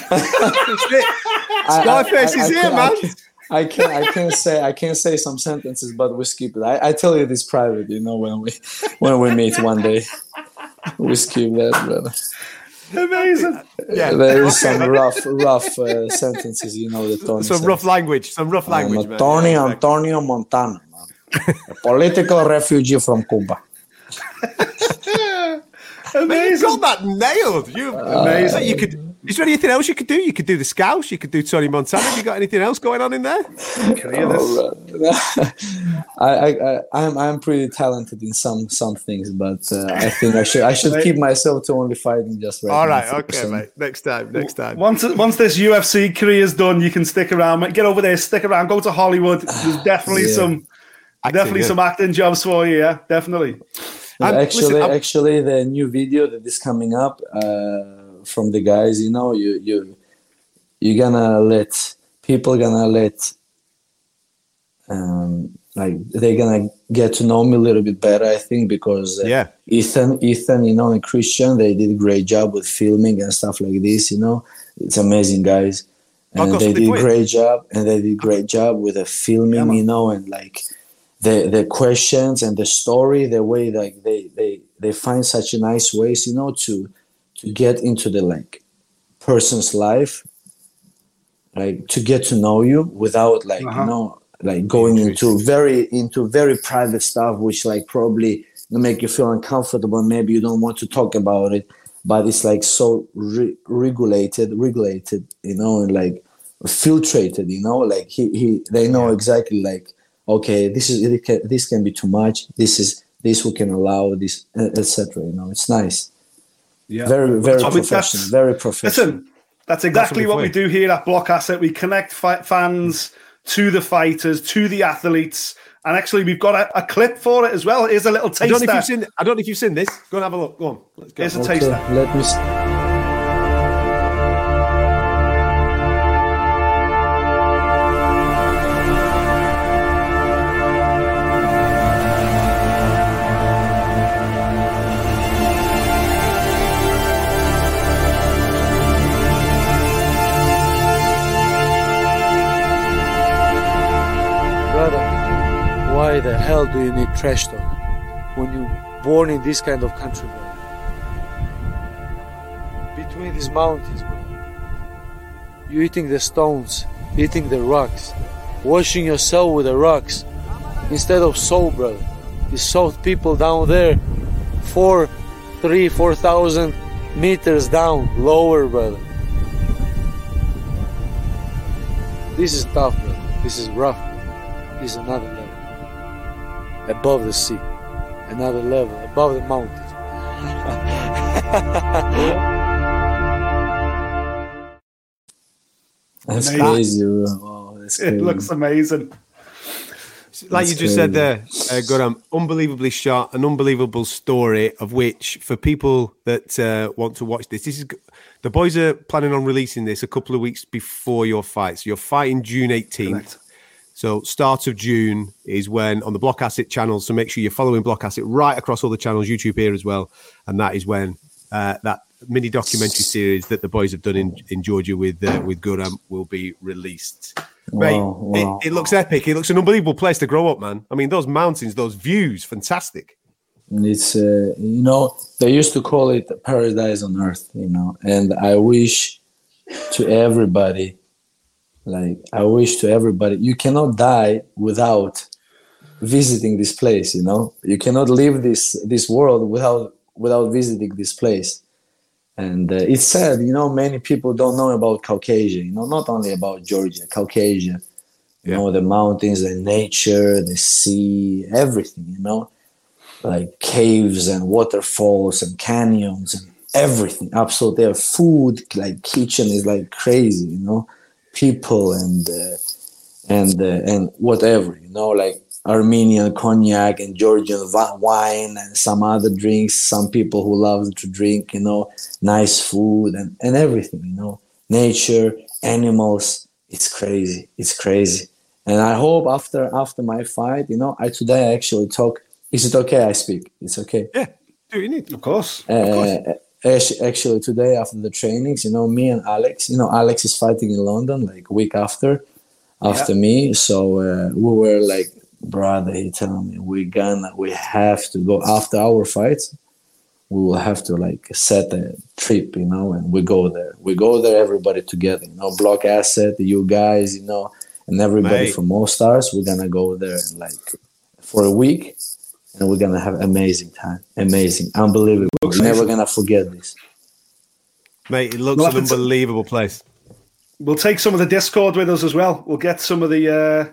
Scarface is here, man. I can't say some sentences, but we skip it. I tell you this private, you know, when we meet one day, we skip that, brother. Amazing. Yeah, There is some rough sentences, you know, that Tony some says. rough language, I'm man. Tony Yeah, Antonio Montana, man. A political refugee from Cuba. Man, you got that nailed. Amazing. You could. Is there anything else you could do? You could do the Scouse. You could do Tony Montana. Have you got anything else going on in there? I'm pretty talented in some things, but I think I should keep myself to only fighting just right. All now, right, okay, 50%. mate. Next time. Once this UFC career's done, you can stick around. Mate. Get over there, stick around, go to Hollywood. There's definitely some acting jobs for you. Yeah, definitely. Actually, the new video that is coming up from the guys, you know, you're gonna let people like they're gonna get to know me a little bit better, I think, because Ethan, you know, and Christian, they did a great job with filming and stuff like this. You know, it's amazing guys, and they did a great job, with the filming, you know, and like the questions and the story, the way like they find such a nice ways, you know, to get into the like person's life, like to get to know you without like you know, like going into very private stuff, which like probably make you feel uncomfortable. Maybe you don't want to talk about it, but it's like so regulated, you know, and like filtrated, you know, like they know exactly like, okay, this can be too much. This we can allow this, etc. You know, it's nice. Yeah, very professional. Very professional. Listen, that's exactly what we do here at Block Asset. We connect fans to the fighters, to the athletes, and actually we've got a clip for it as well. Here's a little taster. I don't know if you've seen this. Go and have a look. Go on. Let's go. Here's a taster. Let me see. Why the hell do you need trash talk when you're born in this kind of country, bro? Between these mountains, bro. You're eating the stones, eating the rocks, washing yourself with the rocks instead of salt, brother. These salt people down there, 4,000 meters down, lower, brother. This is tough, brother. This is rough. This is another level. Above the sea, another level, above the mountains. That's crazy, bro. Wow, that's crazy. It looks amazing. Like you just said there, Gordon, unbelievably shot, an unbelievable story of which, for people that want to watch this is the boys are planning on releasing this a couple of weeks before your fight. So you're fighting June 18th. Correct. So start of June is when on the Block Asset channel. So make sure you're following Block Asset right across all the channels, YouTube here as well. And that is when that mini documentary series that the boys have done in Georgia with Gurram will be released. Mate, Wow. it looks epic. It looks an unbelievable place to grow up, man. I mean, those mountains, those views, fantastic. It's they used to call it paradise on earth, and I wish to everybody, you cannot die without visiting this place. You cannot leave this world without visiting this place. And it's sad, many people don't know about Caucasia, not only about Georgia, Caucasia, the mountains, the nature, the sea, everything, like caves and waterfalls and canyons and everything. Absolutely. Their food, like kitchen is like crazy, people and whatever, like Armenian cognac and Georgian wine and some other drinks. Some people who love to drink, nice food and everything, nature, animals. It's crazy. And I hope after my fight, today I actually talk. Is it okay I speak? It's okay. Yeah, do you need? Of course. Actually, today after the trainings, me and Alex, Alex is fighting in London like a week after me. So we were like, brother, he told me we have to go after our fights. We will have to like set a trip, and we go there. We go there, everybody together, Block Asset, you guys, and everybody from All Stars. We're gonna go there like for a week. And we're going to have amazing time. Amazing. Unbelievable. We're never going to forget this. Mate, it looks an unbelievable place. We'll take some of the Discord with us as well. We'll get some of the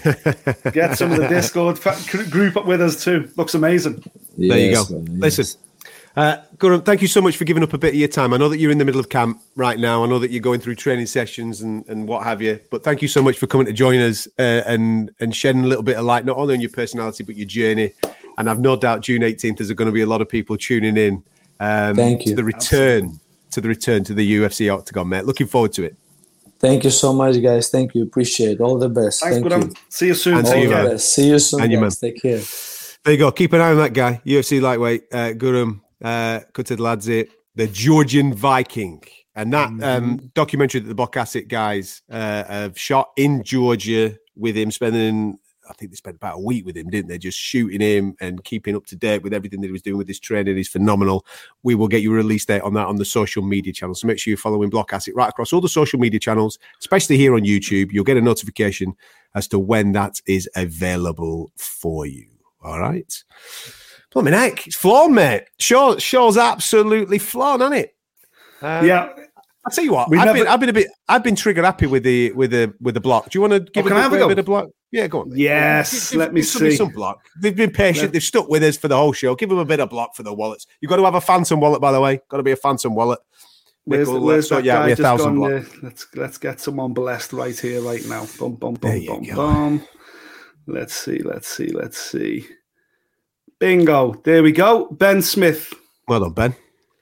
Discord group up with us too. Looks amazing. There you go. Listen, Guram, thank you so much for giving up a bit of your time. I know that you're in the middle of camp right now. I know that you're going through training sessions and what have you. But thank you so much for coming to join us and shedding a little bit of light, not only on your personality, but your journey. And I've no doubt June 18th, there's going to be a lot of people tuning in thank you. to the return to the UFC Octagon, mate. Looking forward to it. Thank you so much, guys. Thank you. Appreciate it. All the best. Thanks, Thank you. See you soon. And see you, man. See you soon, and you, guys. Take care. There you go. Keep an eye on that guy. UFC lightweight, Guram Kutadladze, the Georgian Viking. And that documentary that the Block Asset guys have shot in Georgia with him, I think they spent about a week with him, didn't they? Just shooting him and keeping up to date with everything that he was doing with his training is phenomenal. We will get you a release date on that on the social media channels. So make sure you're following Block Asset right across all the social media channels, especially here on YouTube. You'll get a notification as to when that is available for you. All right. Blimey heck, it's flown, mate. Show's absolutely flown, hasn't it? Yeah. I'll tell you what, I've been trigger happy with the block. Do you want to give a bit of block? Yeah, go on. Mate. Yes, let me see. Some block. They've been patient. They've stuck with us for the whole show. Give them a bit of block for the wallets. You've got to have a phantom wallet, by the way. Got to be a phantom wallet. Where's that guy just gone? Let's get someone blessed right here, right now. Boom, boom, boom, boom, boom. Let's see. Bingo. There we go. Ben Smith. Well done, Ben.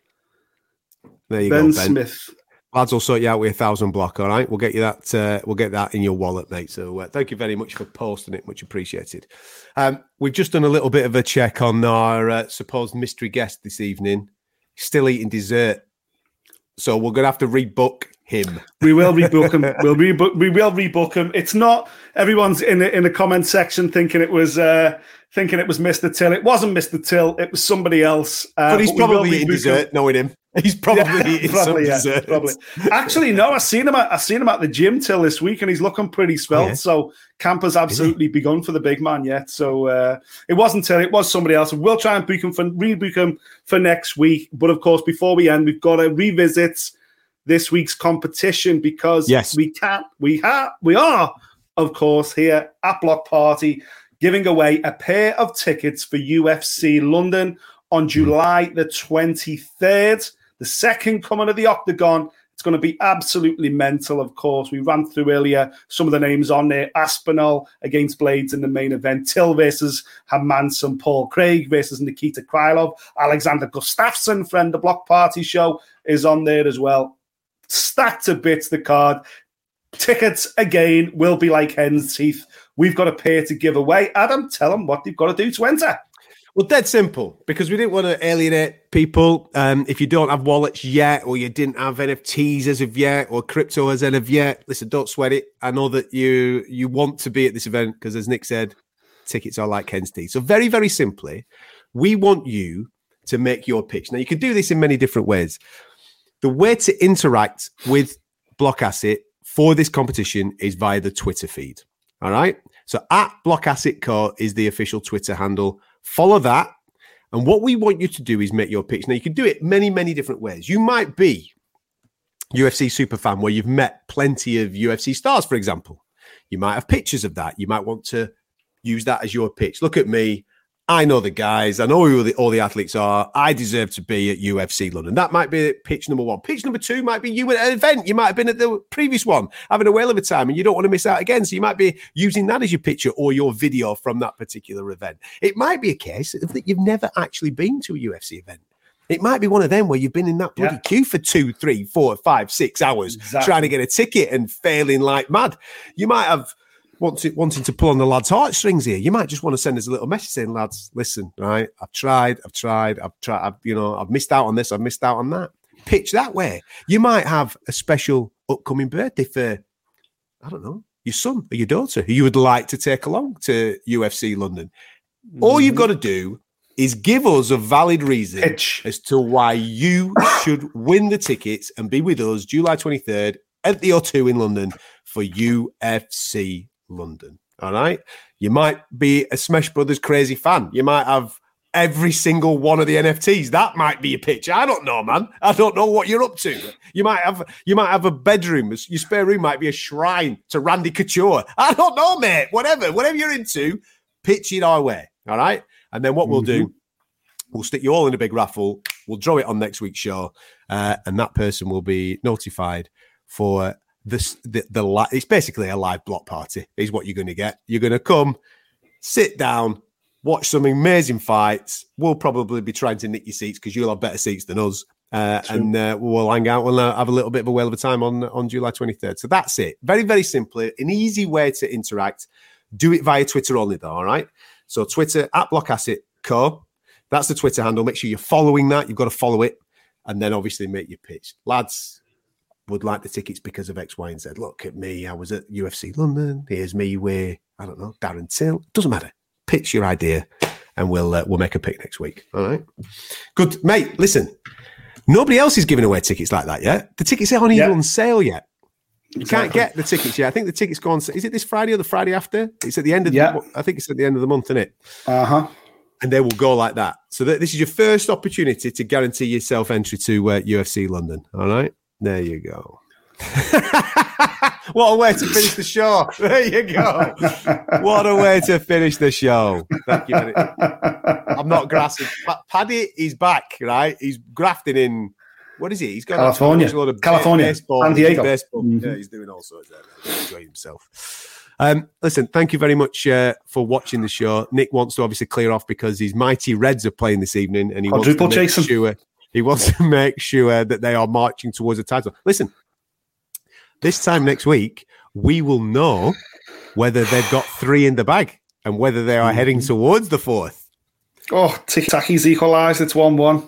There you go, Ben Smith. Lads will sort you out with 1,000 block, all right? We'll get you that. We'll get that in your wallet, mate. So thank you very much for posting it. Much appreciated. We've just done a little bit of a check on our supposed mystery guest this evening. He's still eating dessert. So we're going to have to rebook him. We will rebook him. We will rebook him. It's not everyone's in the comment section thinking it was Mr. Till. It wasn't Mr. Till. It was somebody else. But he's probably eating dessert, knowing him. He's probably eating some dessert. Probably. Actually, no. I seen him at the gym Till this week, and he's looking pretty svelte. Oh, yeah? So camp has absolutely begun for the big man yet. So it wasn't Till. It was somebody else. We'll try and rebook him for next week. But of course, before we end, we've got to revisit this week's competition because we are, of course, here at Block Party giving away a pair of tickets for UFC London on July the 23rd, the second coming of the Octagon. It's going to be absolutely mental, of course. We ran through earlier some of the names on there. Aspinall against Blades in the main event. Till versus Hermansson. Paul Craig versus Nikita Krylov. Alexander Gustafsson, friend of the Block Party show, is on there as well. Stacked to bits, the card. Tickets, again, will be like hen's teeth. We've got a pair to give away. Adam, tell them what they've got to do to enter. Well, dead simple, because we didn't want to alienate people. If you don't have wallets yet, or you didn't have NFTs as of yet, or crypto as of yet, listen, don't sweat it. I know that you want to be at this event because, as Nick said, tickets are like hen's teeth. So very, very simply, we want you to make your pitch. Now, you can do this in many different ways. The way to interact with Block Asset for this competition is via the Twitter feed. All right? So at Block Asset Co is the official Twitter handle. Follow that. And what we want you to do is make your pitch. Now, you can do it many, many different ways. You might be UFC super fan where you've met plenty of UFC stars, for example. You might have pictures of that. You might want to use that as your pitch. Look at me. I know the guys. I know who all the athletes are. I deserve to be at UFC London. That might be pitch number one. Pitch number two might be you at an event. You might have been at the previous one, having a whale of a time, and you don't want to miss out again. So you might be using that as your picture or your video from that particular event. It might be a case that you've never actually been to a UFC event. It might be one of them where you've been in that bloody queue for 2, 3, 4, 5, 6 hours trying to get a ticket and failing like mad. You might have wanting to pull on the lads' heartstrings here. You might just want to send us a little message saying, lads, listen, right, I've tried, I've missed out on this, I've missed out on that. Pitch that way. You might have a special upcoming birthday for, I don't know, your son or your daughter who you would like to take along to UFC London. All you've got to do is give us a valid reason as to why you should win the tickets and be with us July 23rd at the O2 in London for UFC London. All right. You might be a Smash Brothers crazy fan. You might have every single one of the NFTs. That might be a pitch. I don't know, man. I don't know what you're up to. You might have a bedroom. Your spare room might be a shrine to Randy Couture. I don't know, mate. Whatever you're into, pitch it our way. All right. And then what we'll do, we'll stick you all in a big raffle. We'll draw it on next week's show, and that person will be notified for it's basically a live block party is what you're going to get. You're going to come, sit down, watch some amazing fights. We'll probably be trying to nick your seats because you'll have better seats than us. And we'll hang out. We'll have a little bit of a whale of a time on July 23rd. So that's it. Very, very simply, an easy way to interact. Do it via Twitter only, though, all right? So Twitter, at Block Asset Co. That's the Twitter handle. Make sure you're following that. You've got to follow it. And then obviously make your pitch. Lads, would like the tickets because of X, Y, and Z. Look at me. I was at UFC London. Here's me with, I don't know, Darren Till. Doesn't matter. Pitch your idea and we'll make a pick next week. All right. Good. Mate, listen, nobody else is giving away tickets like that yet. The tickets aren't even on sale yet. You can't get the tickets yet. I think the tickets go on. Is it this Friday or the Friday after? It's at the end of I think it's at the end of the month, isn't it? Uh-huh. And they will go like that. So this is your first opportunity to guarantee yourself entry to UFC London. All right. There you go. What a way to finish the show. There you go. What a way to finish the show. Thank you. I'm not grassing. Paddy is back, right? He's grafting in, what is he? He's got California. Baseball. San Diego. Baseball. Mm-hmm. Yeah, he's doing all sorts there. He's enjoying himself. Listen, thank you very much for watching the show. Nick wants to obviously clear off because his mighty Reds are playing this evening and he wants to make sure that they are marching towards the title. Listen, this time next week, we will know whether they've got 3 in the bag and whether they are heading towards the 4th. Oh, Tiki-Taki's equalised. It's 1-1.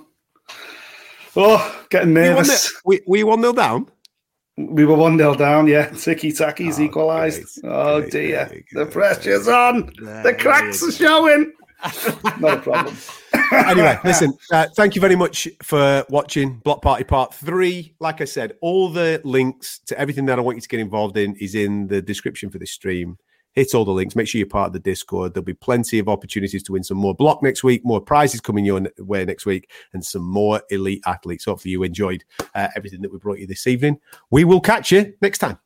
Oh, getting nervous. We 1-0 down? We were 1-0 down, yeah. Tiki-Taki's equalised. Great, dear. The pressure's on. The cracks are showing. Not a problem. Anyway, listen, thank you very much for watching Block Party Part 3. Like I said, all the links to everything that I want you to get involved in is in the description for this stream. Hit all the links. Make sure you're part of the Discord. There'll be plenty of opportunities to win some more block next week, more prizes coming your way next week, and some more elite athletes. Hopefully you enjoyed everything that we brought you this evening. We will catch you next time.